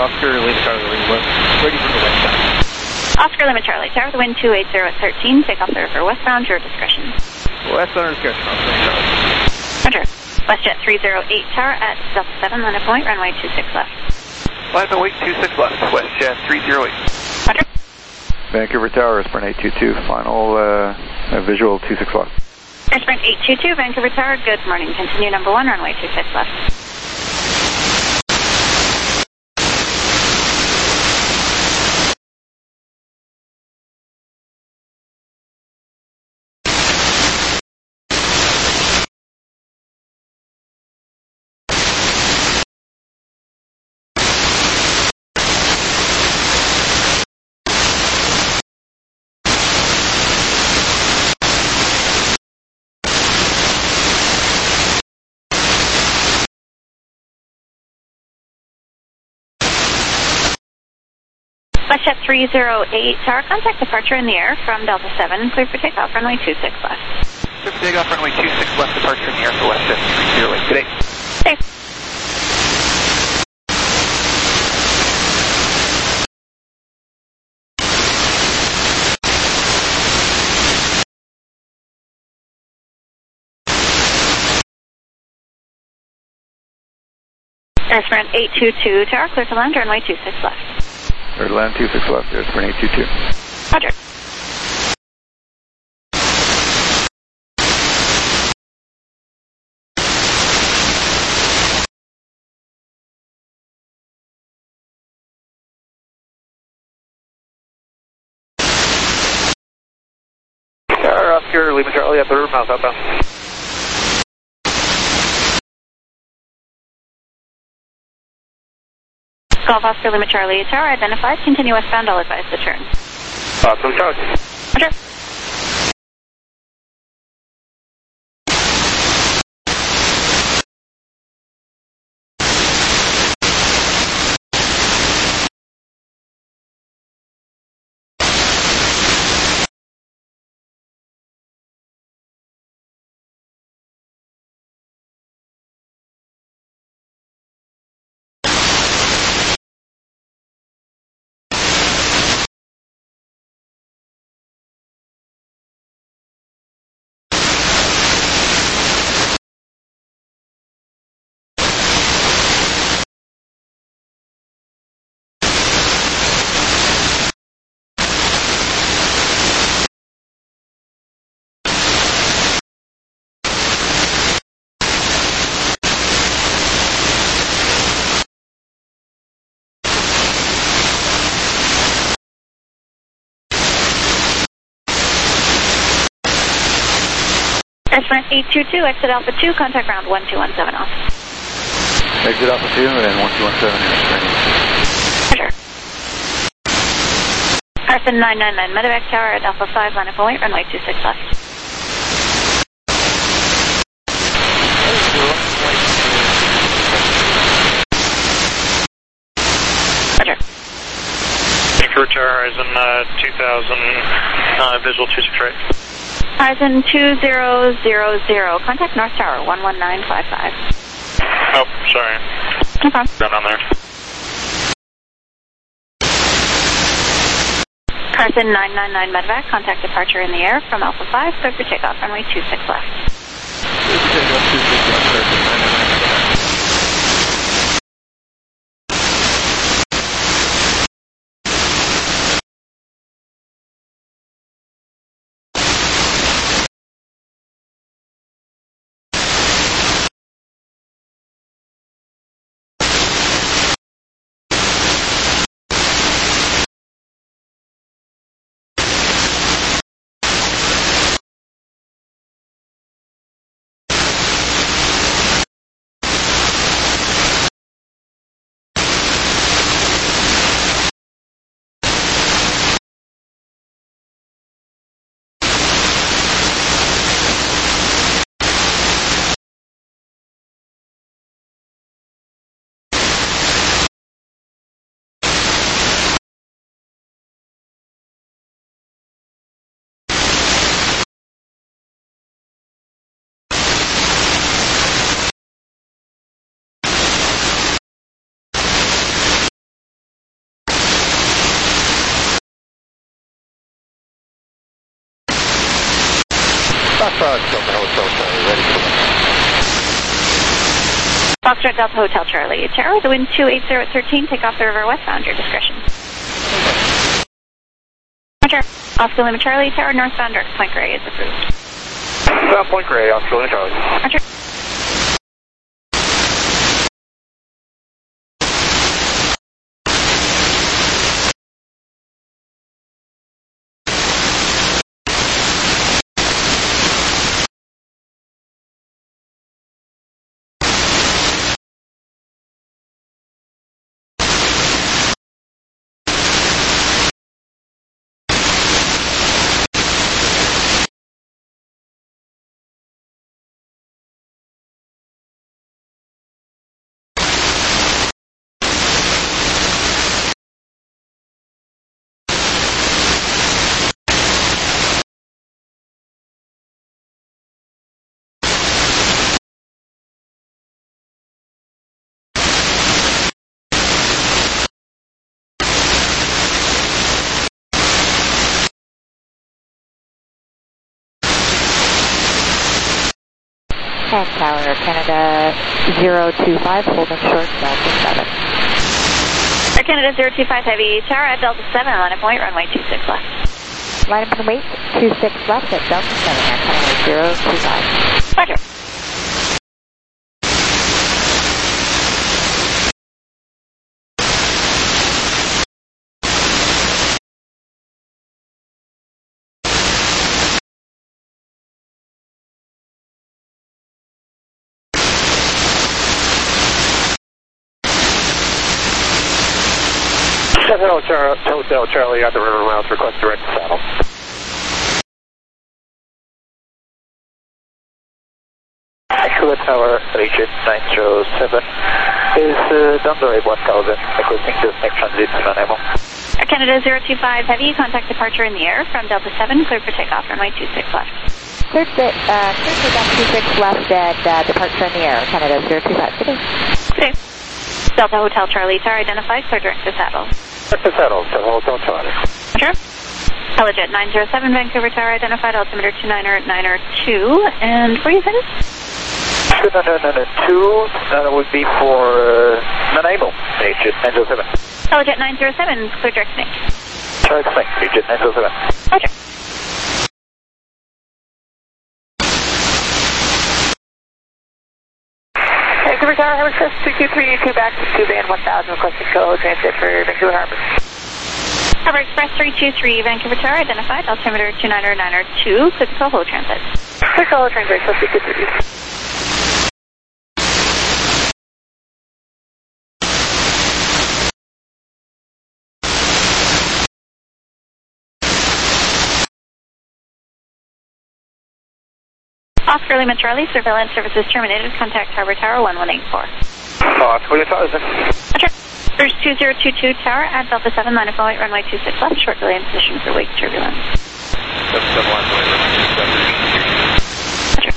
Oscar, Lima Charlie, ready for the westbound. Oscar Lima Charlie Tower, the wind 280 at 13, take off the river westbound, your discretion. Westbound discretion, Oscar Lima Charlie. Roger. WestJet 308 Tower at Delta 7, line of point, runway 26 left. Line of point 26 left, WestJet 308. Roger. Vancouver Tower, Sprint 822, final visual 26 left. Sprint 822, Vancouver Tower, good morning. Continue number 1, runway 26 left. WestJet 308 Tower, contact departure in the air from Delta 7, clear for takeoff, runway 26 left. Clear for takeoff, runway 26 left, departure in the air for WestJet 308. Today. Safe. Sprint 822 Tower, clear to land, runway 26 left. Clear to land 26 left, there's Sprint 822. Roger. Tower, Oscar Lima Charlie at 300 miles outbound. Golf Oscar Lima Charlie Tower identified. Continue westbound. I'll advise the turn. Awesome, Charlie. Roger. Sprint 822, exit Alpha 2, contact ground 1217 off. Exit Alpha 2 and 1217 is Sprint 822. Roger. Carson 999 Medevac Tower at Alpha 5, line of point, runway 26 left. Roger. Vancouver Tower, Horizon 2000, visual 26 right. Horizon 2000, contact North Tower 11955. Oh, sorry. No problem. Down on there. Carson 999 Medevac, contact departure in the air from Alpha 5, clear for takeoff, runway 26 left. Takeoff 26 left, Carson 999. Foxtrot Delta Hotel Charlie, ready for launch. Foxtrot Delta Hotel Charlie. Tower, the wind 280 at 13, take off the river westbound, your discretion. Roger. Oscar Lima Charlie, Tower northbound, direct Point Grey is approved. South Point Grey, Oscar Lima Charlie. Roger. And Tower, Canada 025, holding short, Delta 7. Air Canada 025 Heavy, Tower at Delta 7, line of point, runway 26 left. Line up and wait, 26 left at Delta 7, Air Canada 025. Roger. Hotel Charlie at the river mouth, request direct saddle. Vancouver Tower, Regent 907 is Dunbury 1000, requesting just make transit to Nanaimo. Air Canada 025 Heavy, contact departure in the air from Delta 7, cleared for takeoff, runway 26 left. Cleared for Delta 26 left at departure in the air, Canada 025, good day. Good day. Delta Hotel Charlie, Tower identified, clear direct to saddle. Direct to saddle, Hotel Charlie. Roger. Helijet 907, Vancouver Tower identified, altimeter 2992, and where are you headed? 2992, that would be for Nanaimo, Regent 907. Helijet 907, clear direct to me. Direct to Regent 907. Roger. Vancouver Tower, Harvard Crest 223, back to 2 band 1000, requesting solo transit for Vancouver Harbor. Harbor Express 323, Vancouver Tower identified, altimeter 2992, clear to solo transit. Clear solo transit, so 223. Oscar Lima Charlie, surveillance services terminated. Contact Harbor Tower 1184. Oscar Lima Charlie. Roger. First 2022 Tower at Delta 7, line of flight, runway 26 left, short delay in position for wake turbulence. Delta 7 line delay, Roger.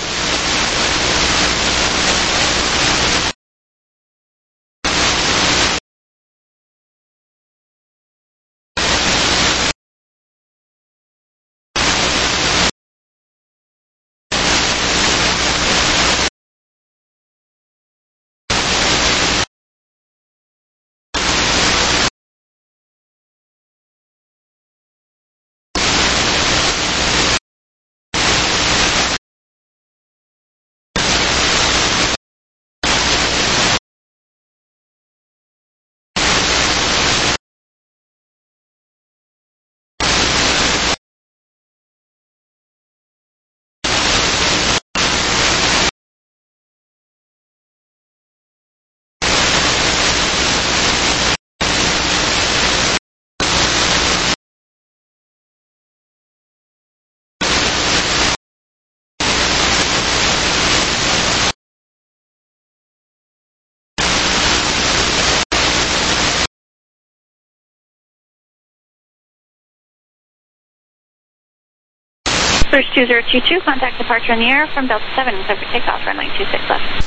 First 2022, contact departure in the air from Delta 7, clear for takeoff, runway 26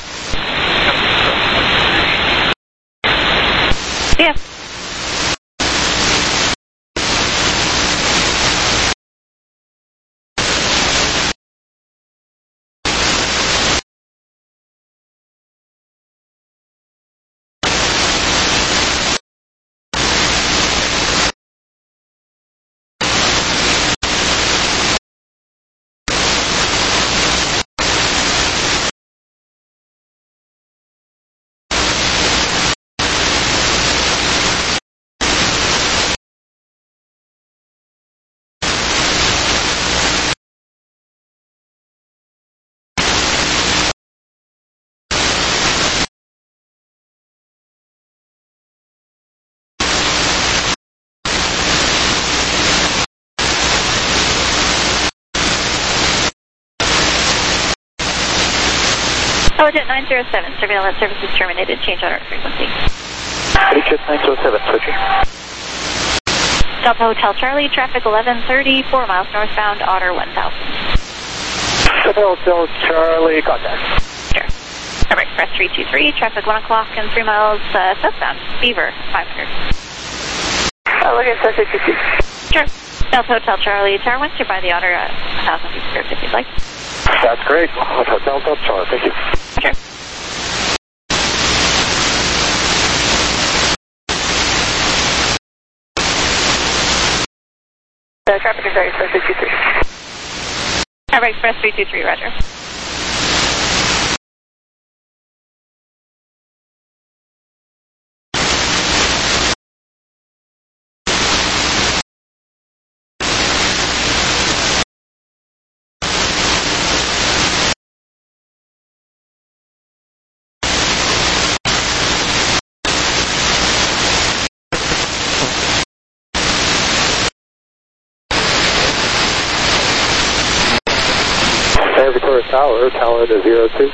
left. Yeah. Holojet 907, surveillance services terminated. Change on route frequency. Holojet 907, switching. Delta Hotel Charlie, traffic 1130, 4 miles northbound, Otter 1000. Delta Hotel Charlie, contact. Sure. Air Express 323, traffic 1 o'clock and 3 miles southbound, Beaver 500. Look at 762. Sure. Delta Hotel Charlie, Tower 1, by the Otter 1000 feet squared if you'd like. That's great. Hotel Delta Charlie, thank you. Sure. Traffic is Air Express 323. Air Express 323, roger. Victoria Tower, Tower to 02.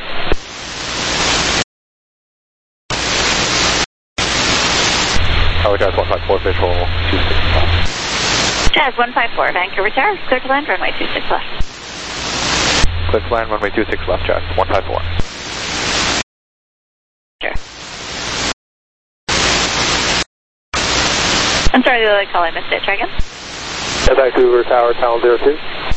Jazz 154, visual 26 left. Jazz 154, Vancouver Tower, clear to land, runway 26 left. Clear to land, runway 26 left, Jazz 154. Sure. I'm sorry, the other call I missed it. Try again. Vancouver Tower, Tower 02.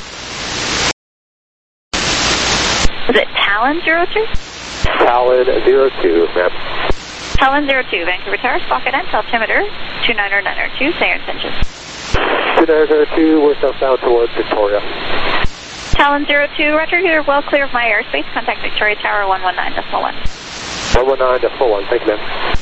Was it Talon 02? Talon 02, ma'am. Talon 02, Vancouver Tower, Spocket End, altimeter 29902, Saturn engine. 2902, we're southbound towards Victoria. Talon 02, roger, you're well clear of my airspace. Contact Victoria Tower 119.1. 119.1, thank you, ma'am.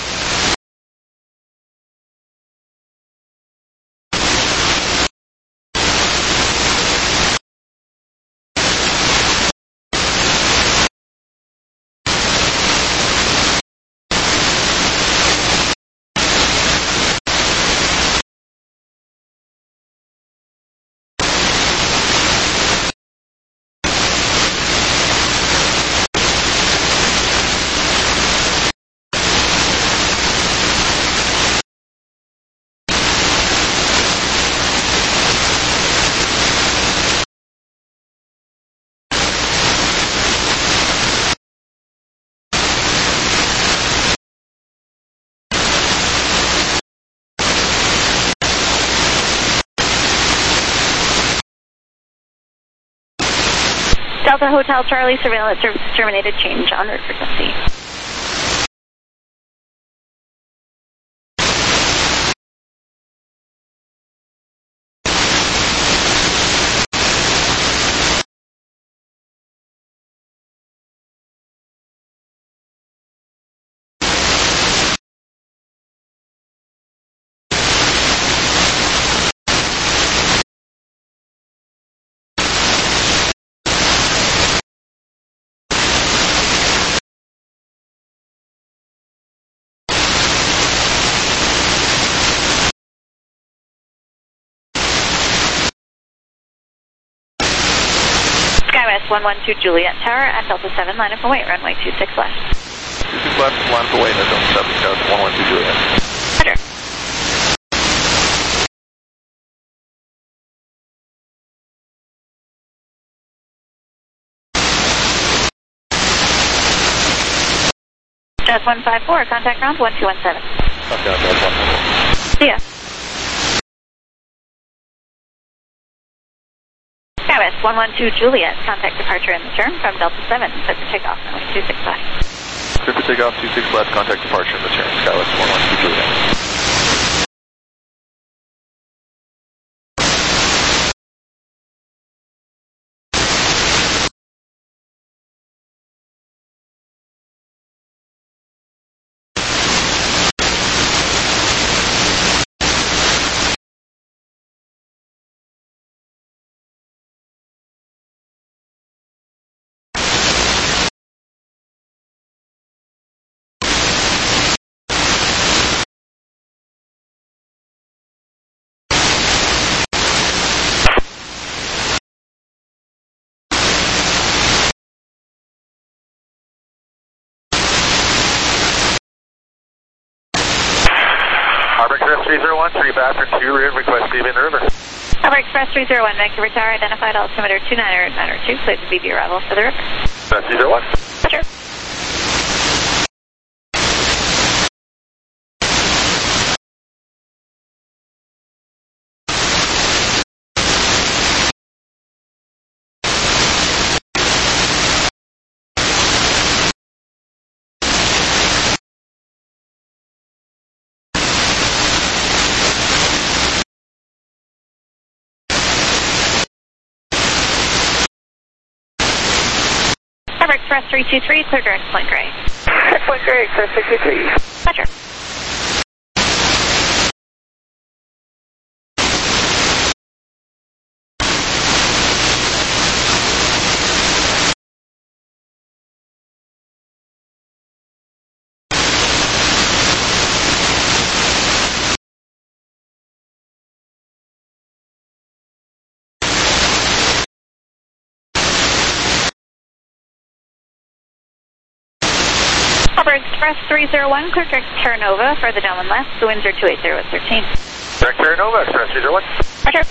Delta Hotel Charlie, surveillance services terminated. Change on route frequency. Skywest 112 Juliet Tower at Delta 7, line up and wait, runway 26 left. 26 left, line up and wait at Delta 7, Skywest 112 Juliet. Roger. Jazz 154, contact ground 1217. See ya. Skywest 112 Juliet, contact departure in the turn from Delta 7, set for takeoff, runway 26 left. Clear for takeoff, 26 left, contact departure in the turn, Skywest 112 Juliet. Express 301, 3 Bathurst 2, rear, request to leave in the river. Harbor Express 301, Vancouver Tower, identified altimeter 29802, cleared to BB arrival for the river. Express 301. Roger. Harbor Express 323, clear direct Point Grey. Direct Point Grey, Express 323. Roger. Harbor Express 301, clear direct Terra Nova, further downwind left, the winds are 280 at 13. Direct Terra Nova, Express 301. Roger.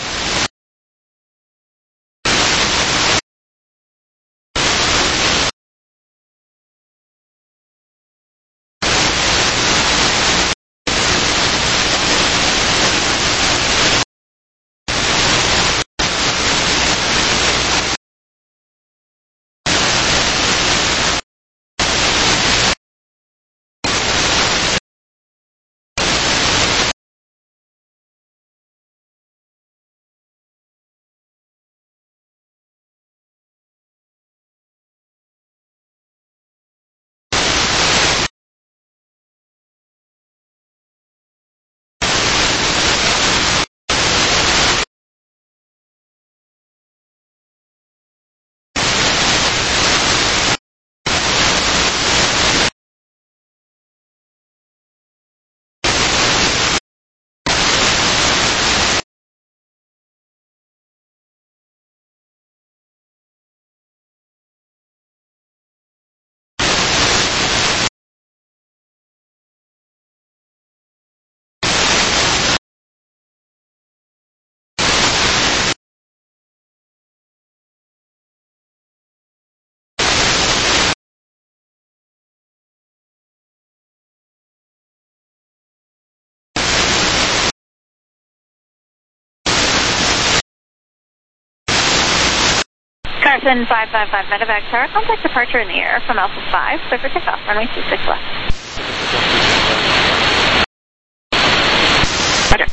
Carson 555 Medevac Tower, contact departure in the air from Alpha 5, clear for takeoff, runway 26 left. Roger.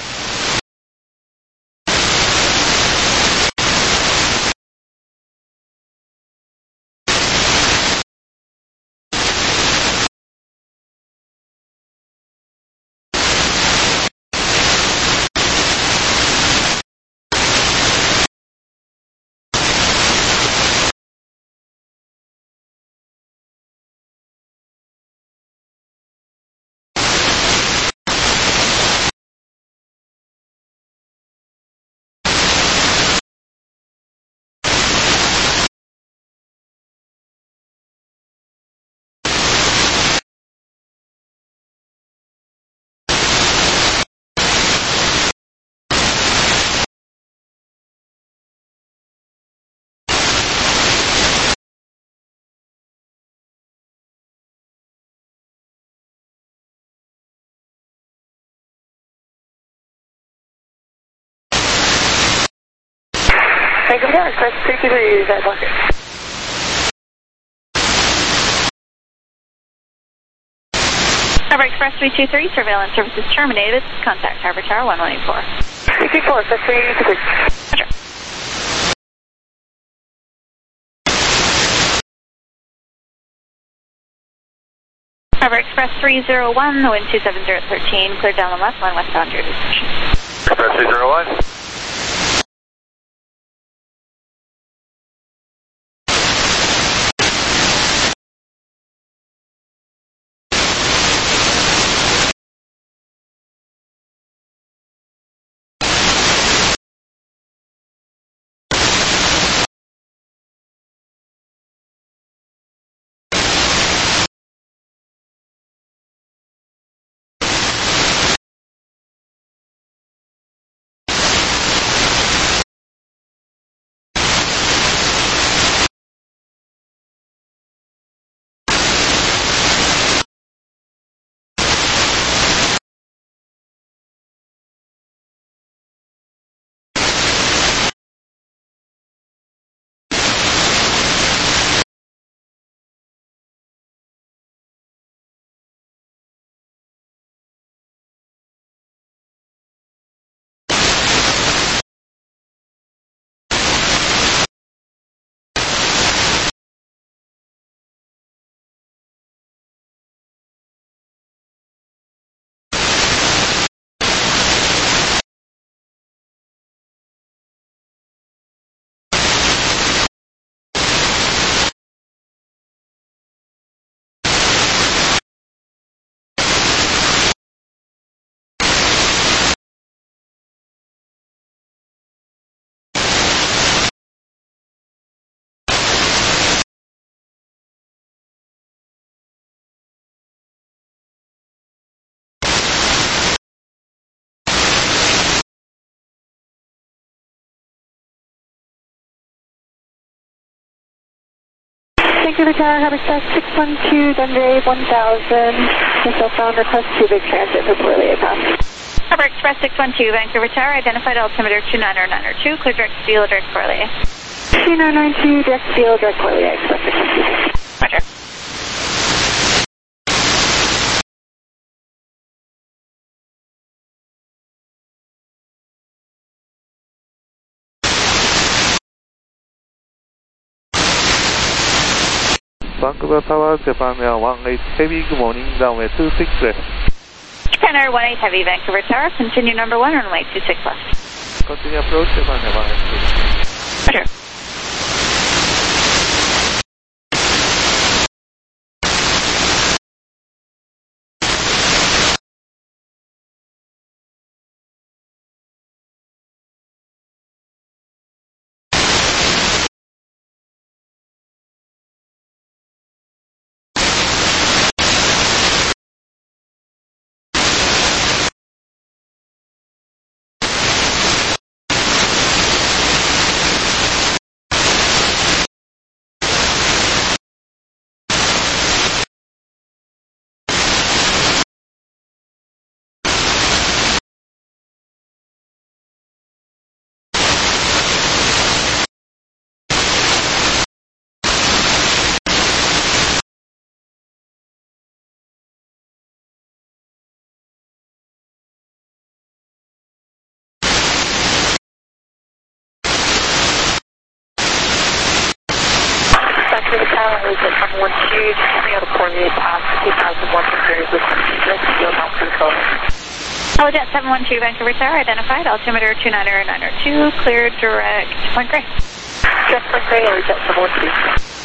Vancouver Tower, Express 323, is that bucket? Harbor Express 323, surveillance services terminated. Contact Harbor Tower 1184. 324, Express 323. Roger. Harbor Express 301, the wind 270 at 13, clear down the left, line westbound your destination. Express 301. Vancouver Tower, Habitat 612, Dundee 1000. Missile phone request to big transit for Borrelia Pass. Harbor Express 612, Vancouver Tower, identified altimeter 29092, clear direct field, direct Borrelia. 2992, direct field, direct Borrelia, Express 612. Roger. Vancouver Tower, Japan Air 18 Heavy, good morning, runway 26 left. Japan Air 18 Heavy, Vancouver Tower, continue number 1, runway 26 left. Continue approach, Japan Air 18. Roger. Vancouver Tower is at 112, coming out of Borrelia Pass, 2001 with direct field, now control. Holojet 712, Vancouver Tower, identified altimeter 29092, clear direct Point Grey. Direct Point Grey, Holojet 712.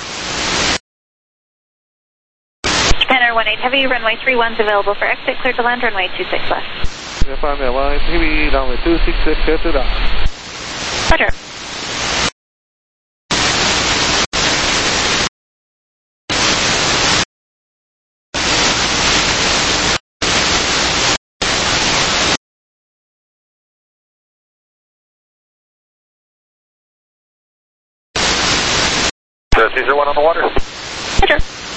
Japan Air 18 Heavy, runway 31's available for exit, clear to land, runway 26 left. Japan Air 18 Heavy, runway 26 left, clear to land. Roger. Caesar 1 on the water. Roger.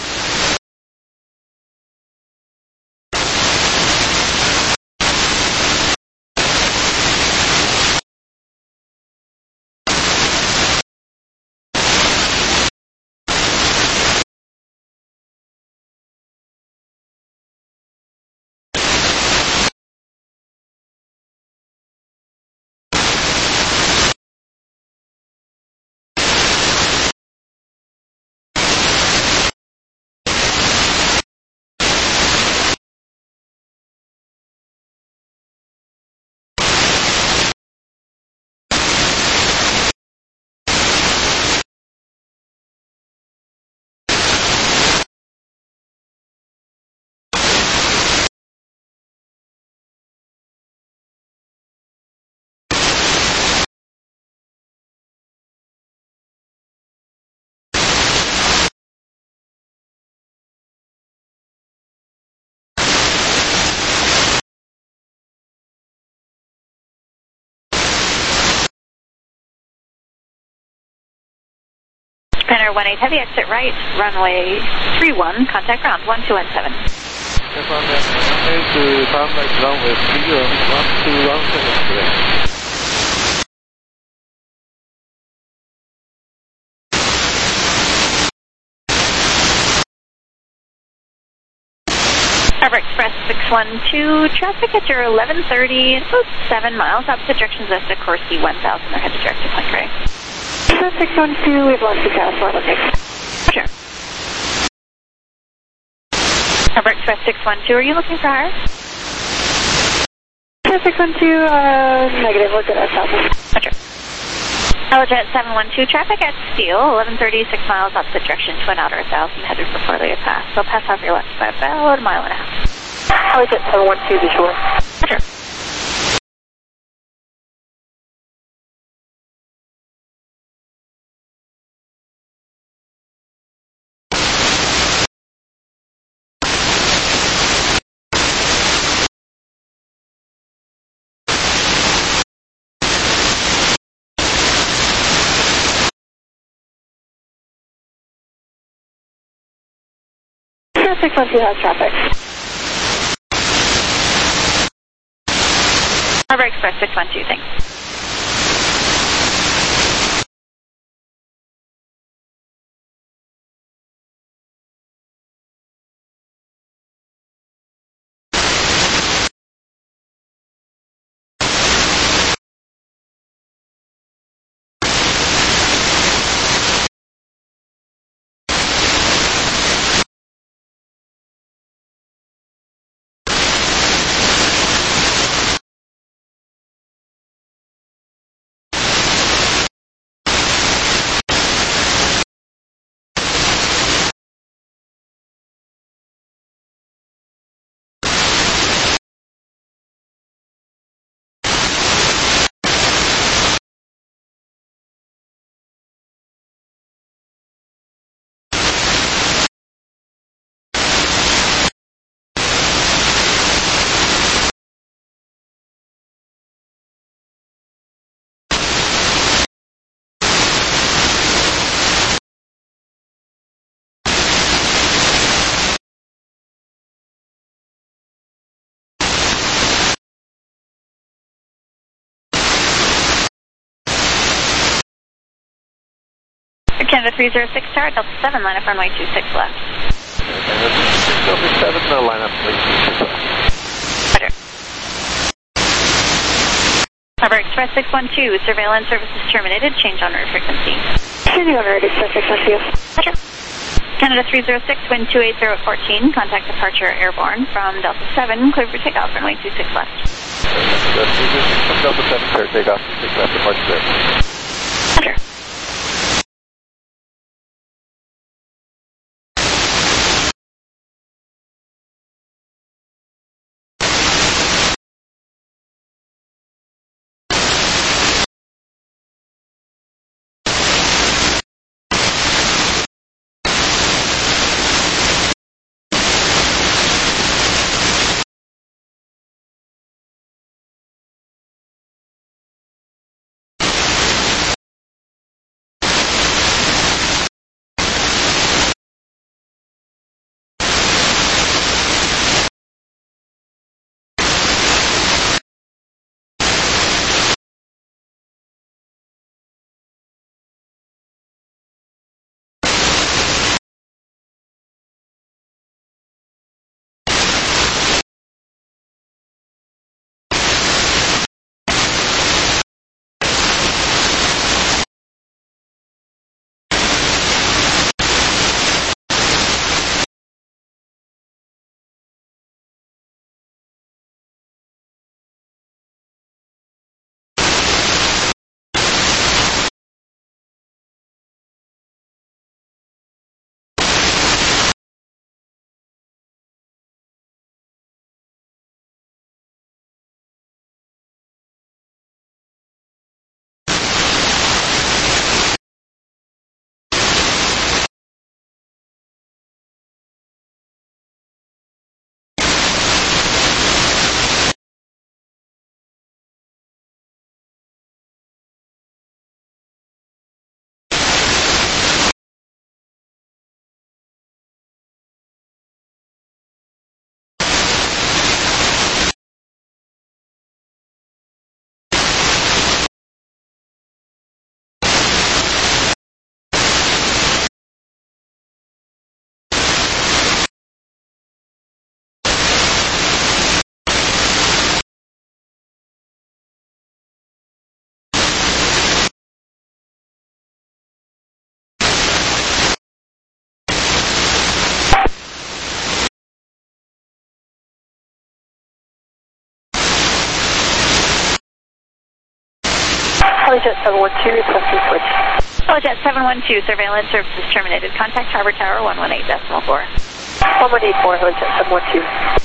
Japan Air 18 Heavy, exit right, runway 31, contact ground 1217. Japan Air 18 turn right, runway 31, 1217 direct. Harbor Express 612, traffic at your 1130, about 7 miles, opposite directions west of Corsi 1000, they're headed direct to Point Grey. 612, we've lost the California. Sure. Harbor Express 612, are you looking for hire? 612, negative, we'll get ourselves. Roger. Holojet 712, traffic at Steele, 1130, 6 miles opposite direction, Twin Otter 1000, headed for Borrelia Pass. They'll pass off your left by about a mile and a half. Holojet 712, visual. Roger. 612 has traffic. Harbor Express 612, thanks. Canada 306 Tower, Delta 7, line up runway 26 left. Delta 7, line up runway 26 left. Roger. Harbor Express 612, surveillance services terminated, change on route frequency. Continue on route Express 612. Roger. Canada 306, wind 280 at 14, contact departure airborne from Delta 7, clear for takeoff, runway 26 left. Delta 7, clear takeoff, 26 left, departure there. Roger. Holojet 712, requesting switch. Holojet 712, surveillance services terminated. Contact Harbor Tower 118.4. 1184, Holojet 712.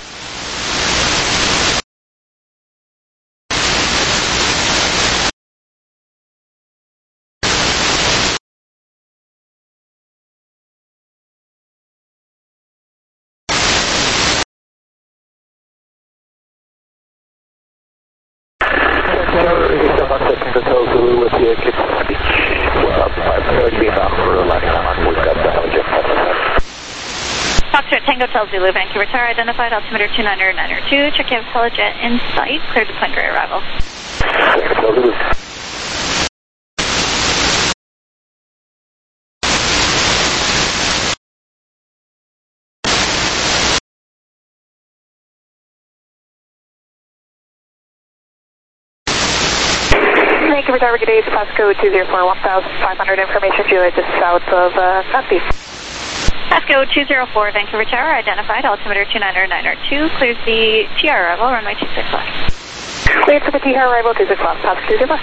Hotel Zulu with the 530 bound for landing on. We've got the Holojet 7. Foxtrot Tango Hotel Zulu, Vancouver Tower, identified altimeter 29092. Check you have Helijet in sight, cleared to point gray arrival. Hotel Zulu. Vancouver Tower, good day, Pasco 204, 1500, information due just south of Northeast. Pasco 204, Vancouver Tower, identified, altimeter 29092, clears the TR arrival, runway 26 left. Cleared for the TR arrival, 26 left, Pasco 204.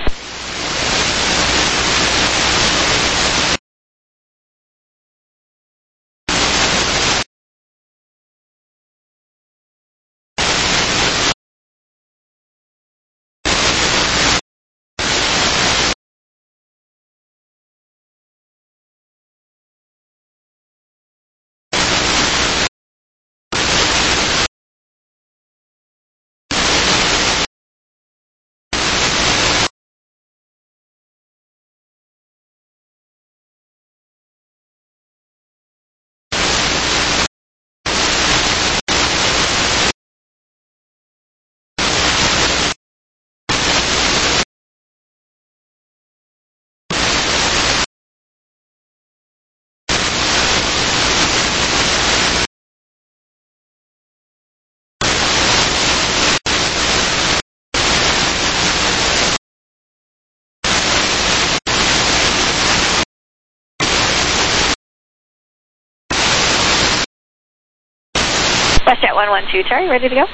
WestJet 112, Charlie, ready to go?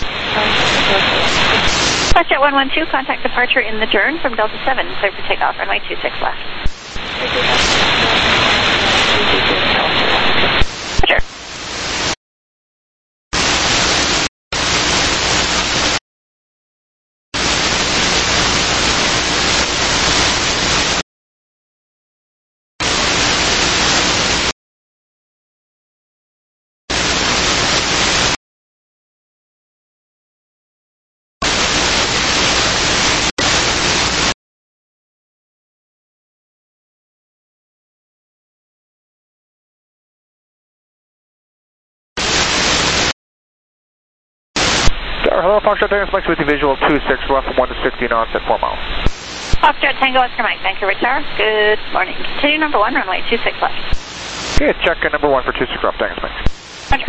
WestJet 112, contact departure in the turn from Delta 7, clear for takeoff, runway 26 left. Roger. Hello, Foxtrot Tango, Mike with you, visual 26 left from 1 to 60 knots at 4 miles. Foxtrot Tango, Oscar Mike, Vancouver Tower, good morning. Continue number 1, runway 26 left. Okay, check number 1 for 26 left, thanks, Mike. Roger.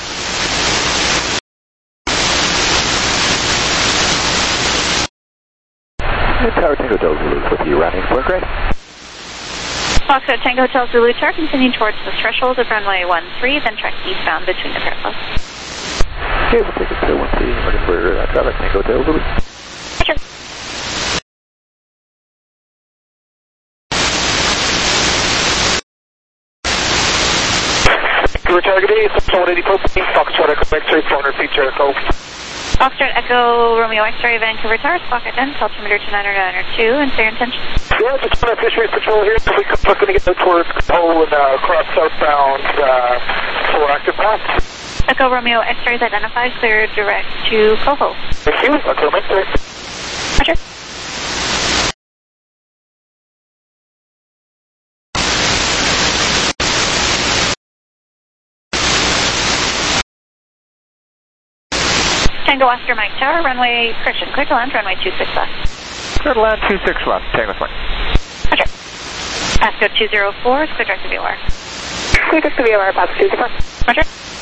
Tower Tango Hotel Zulu with you, running point gray. Foxtrot Tango Hotel Zulu Tower, continue towards the threshold of runway 13, then track eastbound between the parallels. Okay, we'll take it to 13, looking for traffic, Tango Hotel Zulu. Roger. Vancouver Tower, good day, Central 184, Foxtrot Echo X-ray, 400 feet, Jericho. Foxtrot Echo Romeo X-ray, Vancouver Tower, squawk identity, altimeter 29092, and fair intention. Yeah, just on our fisheries patrol here, so we're looking to get towards Cole and across southbound Solar Active Path. Echo Romeo X-ray is identified, clear direct to Coho. Thank you, Echo X-ray. Roger. Tango Oscar Mike Tower, runway, correction, clear to land, runway 26 left. Clear to land 26 left, Tango Mike. Roger. Pasco 204, is clear direct to VOR. Clear direct to VOR, Pasco 204. Roger.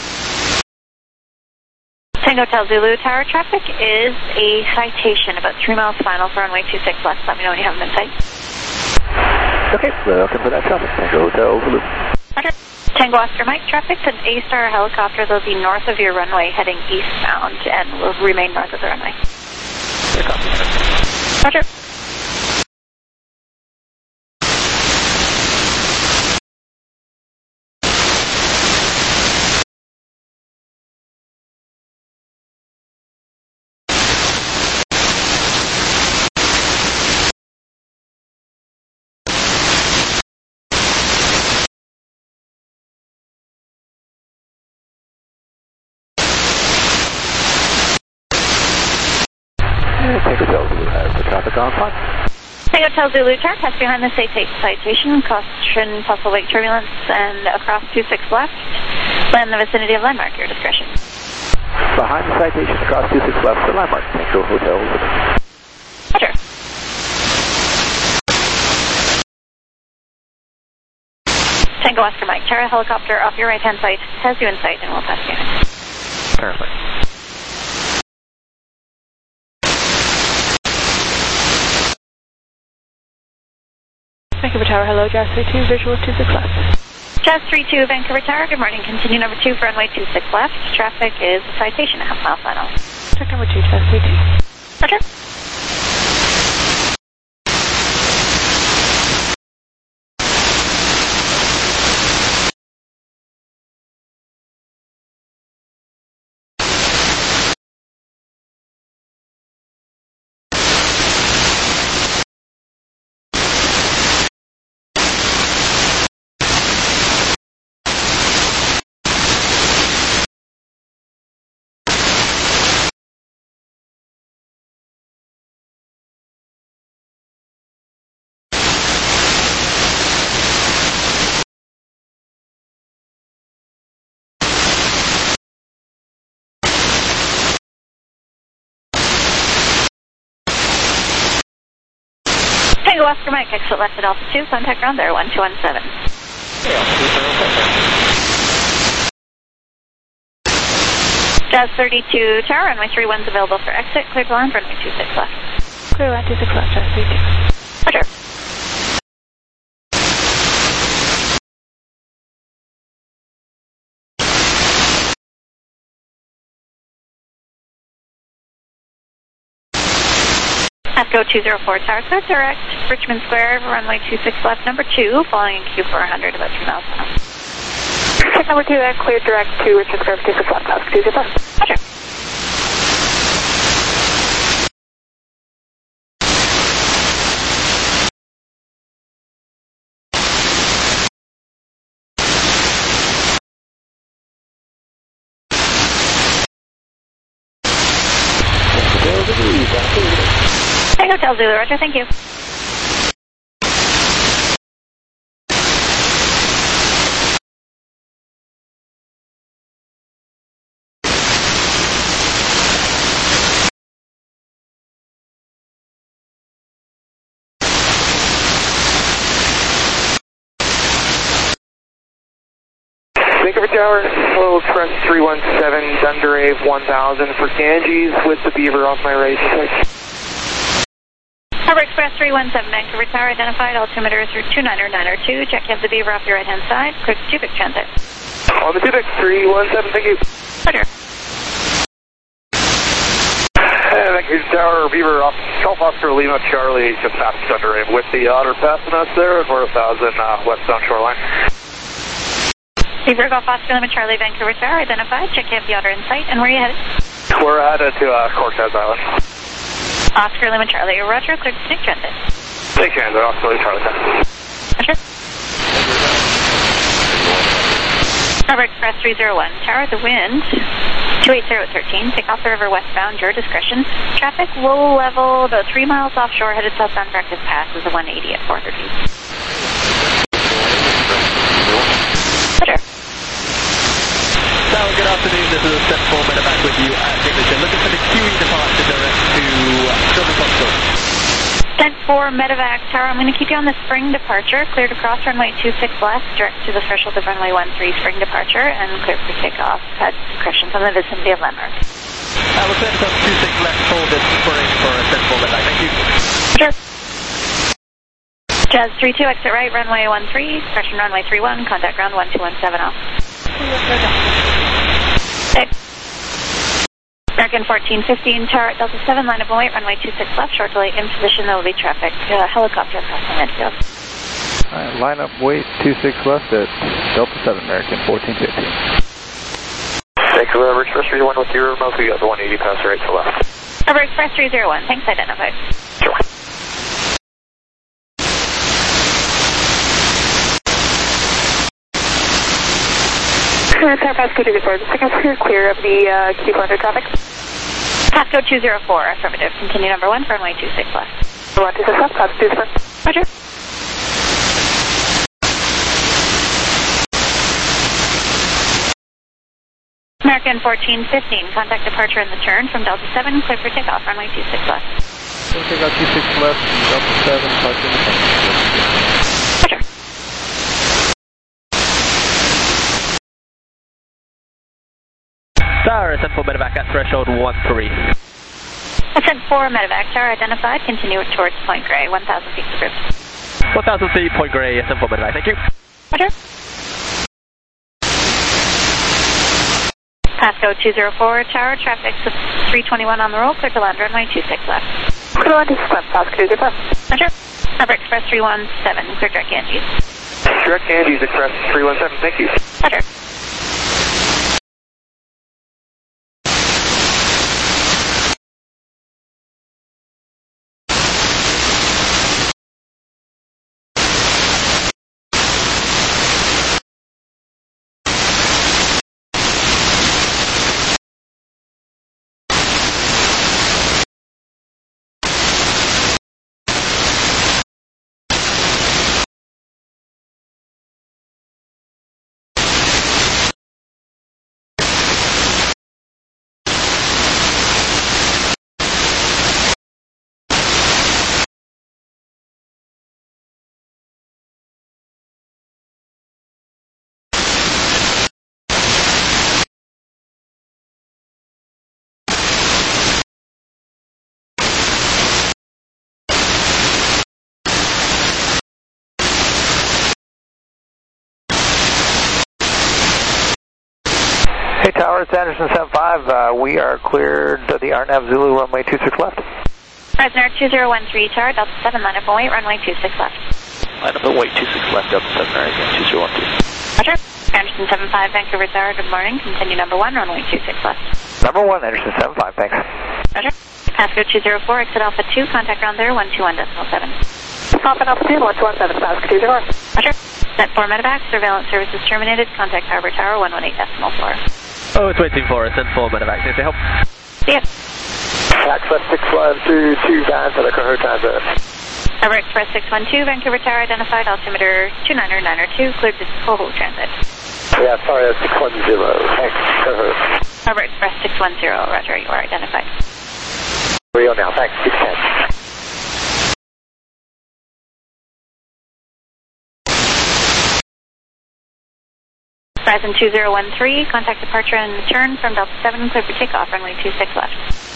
Tango Hotel Zulu Tower, traffic is a citation about 3 miles final for runway 26 left. Let me know when you have them in sight. Okay, welcome for that traffic, Tango Hotel Zulu. Roger. Tango Oscar Mike, traffic's an A-Star helicopter. They'll be north of your runway heading eastbound and will remain north of the runway. Roger. Tango Hotel Zulu has the traffic on fine. Tango Hotel Zulu Tower, pass behind the safe citation, caution possible wake turbulence, and across 26 left. Land in the vicinity of landmark, your discretion. Behind the citation, across 26 left to landmark, Tango Hotel. Roger. Tango Oscar Mike, Tara helicopter off your right-hand side, has you in sight, and we'll pass you. Perfect. Vancouver Tower, hello, Jazz 32, visual 26 left. Jazz 32, Vancouver Tower, good morning. Continue number 2 for runway 26 left. Traffic is a citation, a half-mile final. Check number 2, Jazz 32. Roger. Tango Oscar Mike, exit left at Alpha 2, contact ground there, 1217. Jazz 32 Tower, runway 31's available for exit, clear to land, runway 26 left. Clear land 26 left, Jazz 32. Roger. ASCO 204 Tower, clear direct, Richmond Square, runway 26 left, number 2, following Q400, about 3 miles an hour. Check number 2, clear direct to Richmond Square, 26 left, ASCO 204. Roger. Tango Hotel Zulu, Roger, thank you. Vancouver Tower, hello, Express 317, Dundee 1000 for Ganges with the Beaver off my right. Harbor Express 317, Vancouver Tower, identified, altimeter through 29092, check you have the Beaver off your right-hand side, clear to Tubic transit. On the Tubic 317, thank you. Roger. Vancouver Tower, Beaver off Golf Oscar Lima Charlie, just past Dundee with the Otter passing us there, and we're 1000 westbound shoreline. Beaver Golf Oscar Lima Charlie, Vancouver Tower, identified, check you have the Otter in sight, and where are you headed? We're headed to Cortez Island. Oscar Lima Charlie, Roger, clear to Snake Transit. Snake Transit, Oscar Lima Charlie. Roger. Harbor Express 301, Tower, the wind, 28013, take off the river westbound, your discretion. Traffic low level, about 3 miles offshore, headed southbound Practice Pass is a 180 at 430. Roger. Tower, good afternoon, this is a 74 medevac with you at Ignition. Looking for the QE departure direct to Silver Foxtrot. 10-4 medevac Tower, I'm going to keep you on the spring departure, clear to cross runway 26 left, direct to the threshold of runway 13 spring departure, and clear for takeoff at discretion from the vicinity of landmark. We'll clear to cross 26 left for this spring for a 10-4 medevac, thank you. Sure. Jazz 32, exit right, runway 13, discretion runway 31, contact ground 1217 off. Okay. American 1415, Tower at Delta 7, line up and wait, runway 26 left, short delay in position, there will be traffic, helicopter crossing midfield. Alright, line up, wait, 26 left at Delta 7, American 1415. Thanks, Harbor Express 301 with your remote, we got the 180 pass right to left. Harbor Express 301, thanks, identified. Sure. Tower Pasco 204, the second clear of the Q400 traffic. Pasco 204, affirmative. Continue number 1 for runway 26 left. 126 left, Pasco 204. Roger. American 1415, contact departure in the turn from Delta 7, clear for takeoff, runway 26 left. Takeoff 26 left, Delta 7, park in the turn. Roger. Tower, ascent 4 medevac at threshold 13. Ascent 4 medevac, tower identified, continue towards Point Grey, 1,000 feet approved. 1,000 feet, Point Grey, ascent 4 medevac, thank you. Roger. Pasco 204, tower, traffic 321 on the roll, clear to land, runway 26 left. Clear to land, Pasco 204. Roger. Upper Express 317, clear direct Ganges. Direct Ganges, Express 317, thank you. Roger. Hey Tower, it's Anderson 75. We are cleared to the RNAV Zulu runway 26 left. Fresno 2013, tower, Delta 7, line up and wait, runway 26 left. Line up and wait, 26 left, Delta 7, again, 2013. Roger. Anderson 75, Vancouver Tower, good morning. Continue number 1, runway 26 left. Number 1, Anderson 75, thanks. Roger. Pasco 204, exit Alpha 2, contact ground there, 121.7. Alpha Alpha 2, 117, Pasco 204. Roger. Set 4 medevac, surveillance services terminated, contact Harbor Tower, 118.4. Oh, it's waiting for us, and 4 medevac, need to help. Yes. Express 612, Van for the Coher Transit. Harbor Express 612, Vancouver Tower identified, altimeter 29902, cleared to Coho Transit. Yeah, sorry, that's 610. Thanks, Coher. Harbor Express 610, roger, you are identified. Rio now, thanks, 610. Horizon 2013, contact departure and return from Delta 7, clear for takeoff, runway 26 left.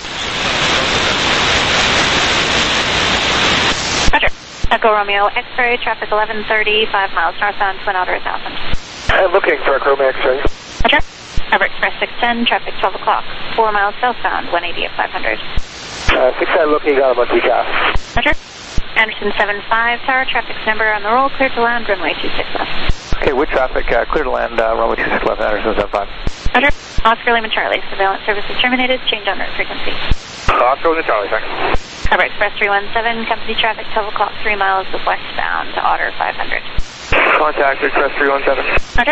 Roger. Echo Romeo X-ray, traffic 1130, 5 miles northbound, Twin Otter 1000. I'm looking for a Chrome X-ray. Roger. Harbor Express 610, traffic 12 o'clock, 4 miles southbound, 180 at 500. 610 looking, got him on TCAF. Roger. Anderson 75, tower, traffic number on the roll, clear to land, runway 26 left. Okay, with traffic, clear to land, runway 26 left, Anderson 75. Roger. Oscar Lima Charlie, surveillance services terminated, change on route frequency. Oscar Lima Charlie, thanks. Harbor Express 317, company traffic 12 o'clock, 3 miles westbound to Otter 500. Contact Express 317. Roger.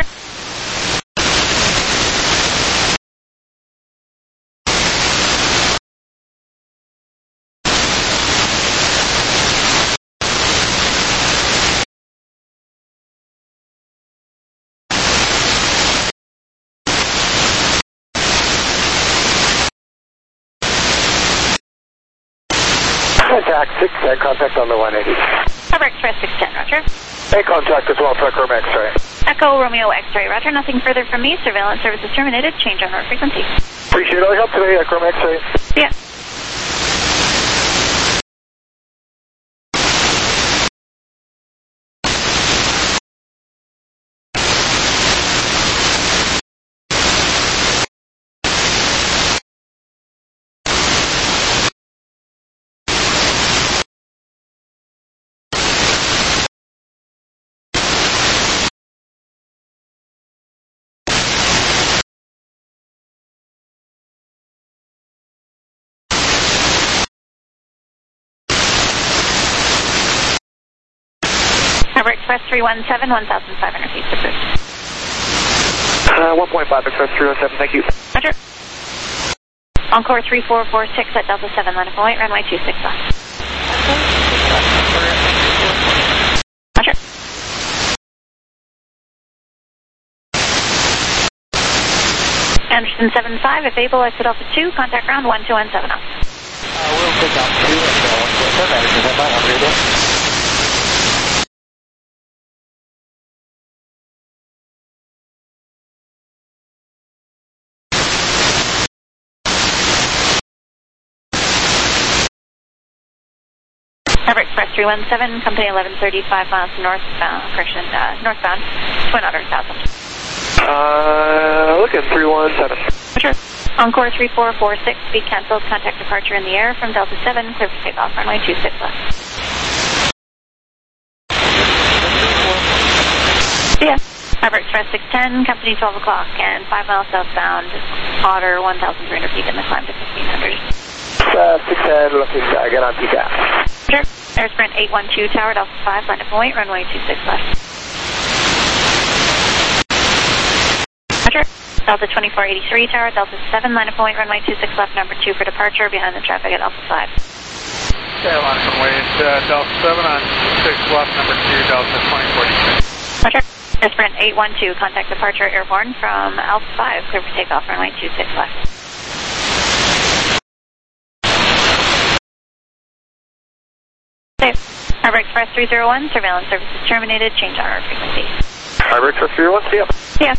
Contact 610, contact on the 180. Harbor Express 610, roger. Hey, contact as well for Chrome X-ray. Echo Romeo X-ray, roger. Nothing further from me. Surveillance services terminated. Change on route frequency. Appreciate all your help today, Chrome X-ray. Yeah. Harbor Express 317, 1,500 feet approved. 1.5 Express 317, thank you. Roger. Encore 3446 at Delta 7, line up and wait, runway 26 left. Roger. Anderson 75, if able, exit Alpha 2, contact ground 1217 up. We'll pick up 2 and 127, Anderson 75, have a great day. Harbor Express 317, company 1135 miles northbound, northbound, Twin Otter 1000. Looking 317. Sure. Encore 3446, speed canceled, contact departure in the air from Delta 7, clear for takeoff, runway 26 left. Yeah. Harbor Express 610, company 12 o'clock, and 5 miles southbound, Otter 1,300 feet in the climb to 1500. 610, looking, get on TCAP. Sure. Air Sprint 812, tower Delta 5, line of point, runway 26 left. Roger. Delta 2483, tower Delta 7, line of point, runway 26 left, number 2 for departure, behind the traffic at Alpha 5. Okay, line of way, Delta 7 on 6 left, number 2, Delta 2483. Roger. Air Sprint 812, contact departure airborne from Alpha 5, clear for takeoff, runway 26 left. Safe. Harbor Express 301, surveillance services terminated, change on our frequency. Harbor Express 301, see ya. Yeah.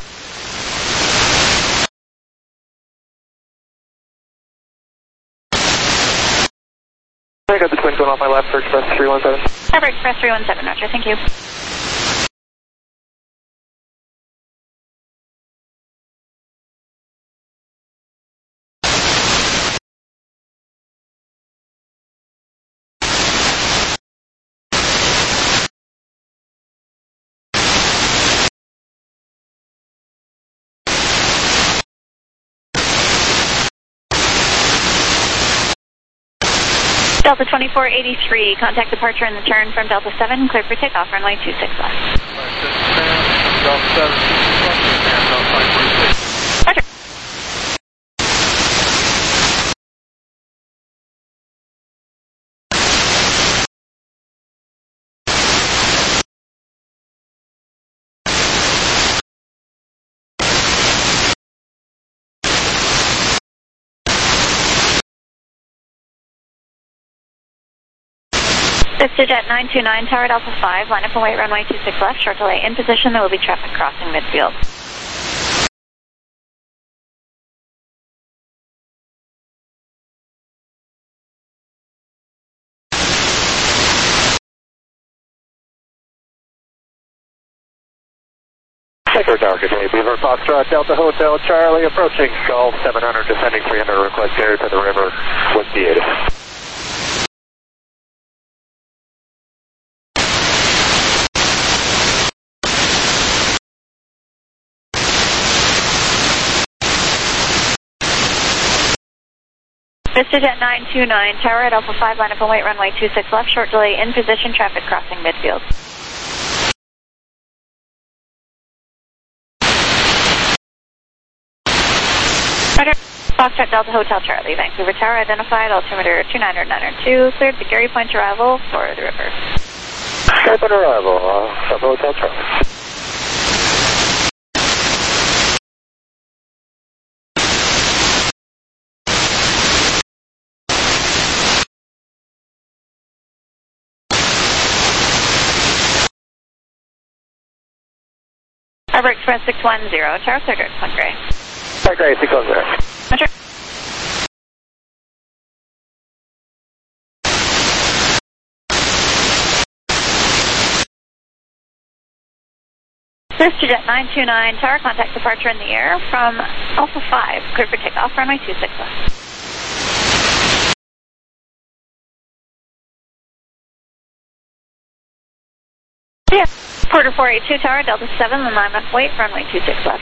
I got the twin going off my left for Express 317. Harbor Express 317, roger, thank you. Delta 2483, contact departure and return from Delta 7, clear for takeoff, runway 26 left. Delta 7, Delta 2486. Roger. VistaJet 929, tower Delta 5, line up and wait, runway 26 left, short delay in position, there will be traffic crossing midfield. Sector Tower, continue, Beaver Foxtrot, Delta Hotel, Charlie, approaching Gulf 700, descending 300, request carrier to the river, with the 8. VistaJet 929, tower at Alpha 5, line up and wait, runway 26 left, short delay in position, traffic crossing midfield. Roger. Foxtrot Delta Hotel Charlie, Vancouver Tower identified, altimeter 29092, cleared to Gary Point arrival for the river. Gary Point arrival, Hotel Charlie. Harbor Express 610, tower clear to Point Grey. Point Grey, 610. Roger. VistaJet 929, tower contact departure in the air from Alpha 5, clear for takeoff, runway 26 left. Yeah. Porter 482, tower, Delta 7, and line up wait, runway 26 left.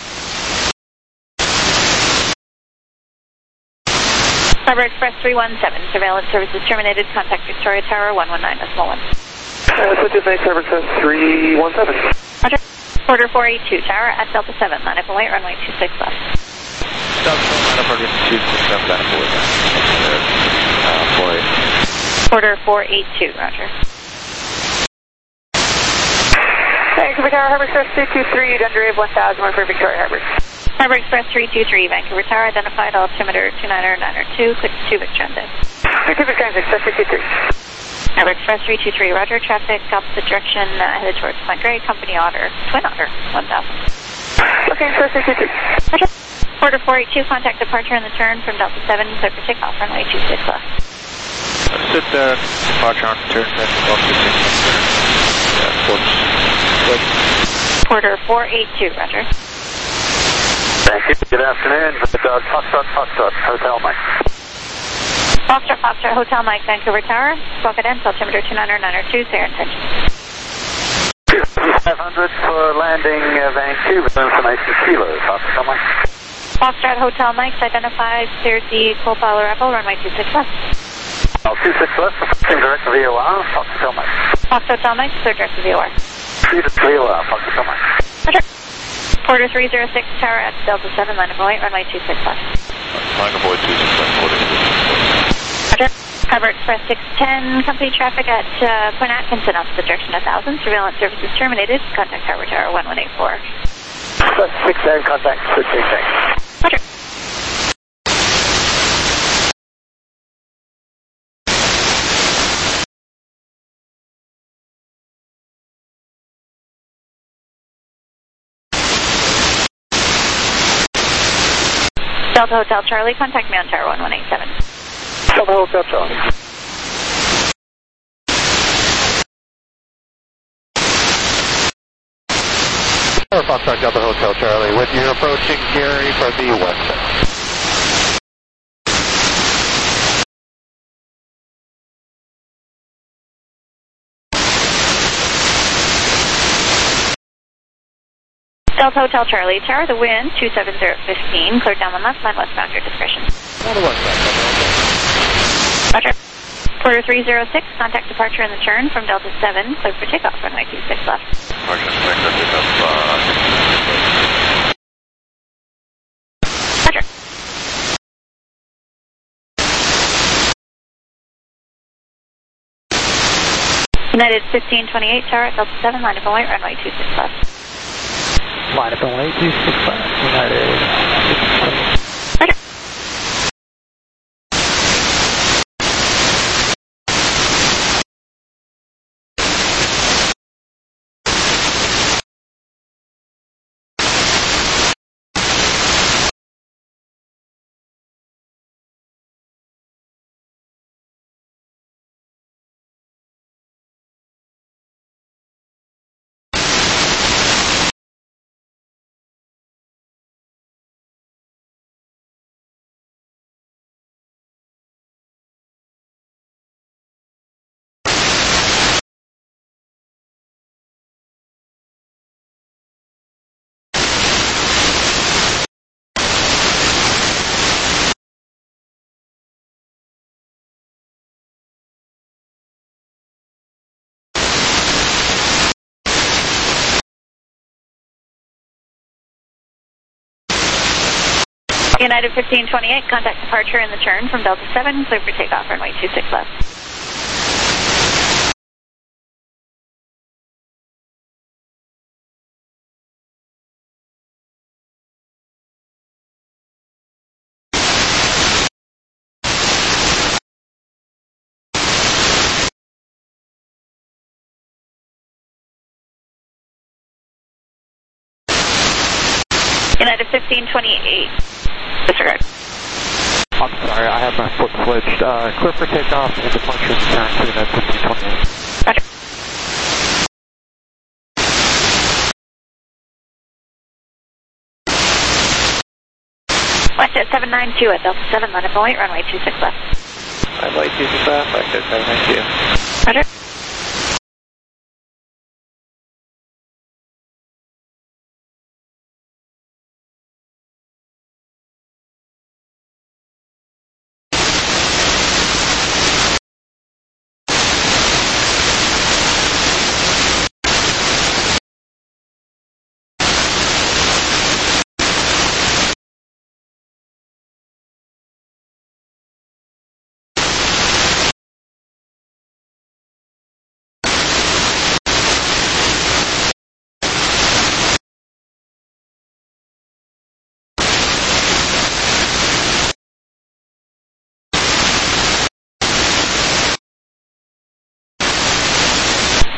Harbor Express 317, surveillance services terminated, contact Victoria Tower 119.1. Switches, thanks, Harbor Express 317. Roger. Porter 482, tower at Delta 7, line up and wait, runway 26 left. Delta 7, line up, runway 26 left, line up and wait. Porter 482, roger. Vancouver Tower, Harbor Express 223, Dundee 1000, one for Victoria Harbor. Harbor Express 323, Vancouver Tower, identified altimeter 29092, clear to Tubic transit. Tubic transit, Express 323. Harbor Express 323, roger, traffic opposite direction, headed towards Point Grey, Company Otter, Twin Otter, 1000. Okay, Express 323. Roger. Porter 482, contact departure and the turn from Delta 7, clear for takeoff, runway 26 left. Sit there, departure on turn, off to 6 Porter 482, roger. Thank you. Good afternoon. Foxtrot, Hotel Mike. Foxtrot, Hotel Mike, Vancouver Tower. Squawk cadence, altimeter 29092, clear intention. 500 for landing Vancouver, information Kilo, Foxtrot Mike. Foxtrot, Hotel Mike, identified, cleared the co-pilot arrival, runway 26 left. 26 left, approaching direct to VOR, Fox Hotel Mike. Fox Hotel Mike, clear direct to VOR. Clear to VOR, Fox Hotel Mike. Roger. Porter 306, tower at Delta 7, line of point, runway 26 left. Line of point 26 left, Porter 306. Roger. Harbor Express 610, company traffic at Point Atkinson, opposite direction 1000. Surveillance services terminated. Contact Harbor Tower 1184. Express 610, contact 686. Roger. Delta Hotel Charlie, contact me on Tower 1187. Delta Hotel Charlie. Foxtrot Delta Hotel Charlie, with you approaching Gary for the westbound. Delta Hotel Charlie, tower, the wind, 27015, cleared down the left line, westbound, your discretion. On the westbound. Roger. Porter 306, contact departure and the turn from Delta 7, cleared for takeoff, runway 26 left. Roger, takeoff, Roger. United 1528, tower at Delta 7, line of point, runway 26 left. Line up runway 26 left, United. Roger. United 1528, contact departure and the turn from Delta 7, clear for takeoff, runway 26 left. United 1528. Disregard. I'm sorry, I have my foot switched. Clear for takeoff and departure and turn to United 1528. Roger. West at 792 at Delta 7, line of point, runway 26 left. Runway 26 left, West at 792. Roger.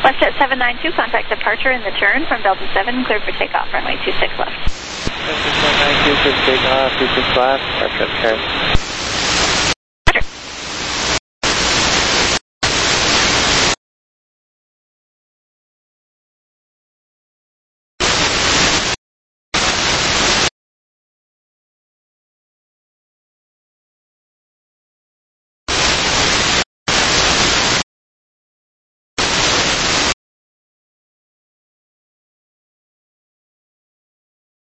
WestJet 792, contact departure in the turn from Delta 7, cleared for takeoff, runway 26 left. Delta 792, cleared for takeoff, 26 left, departure in turn.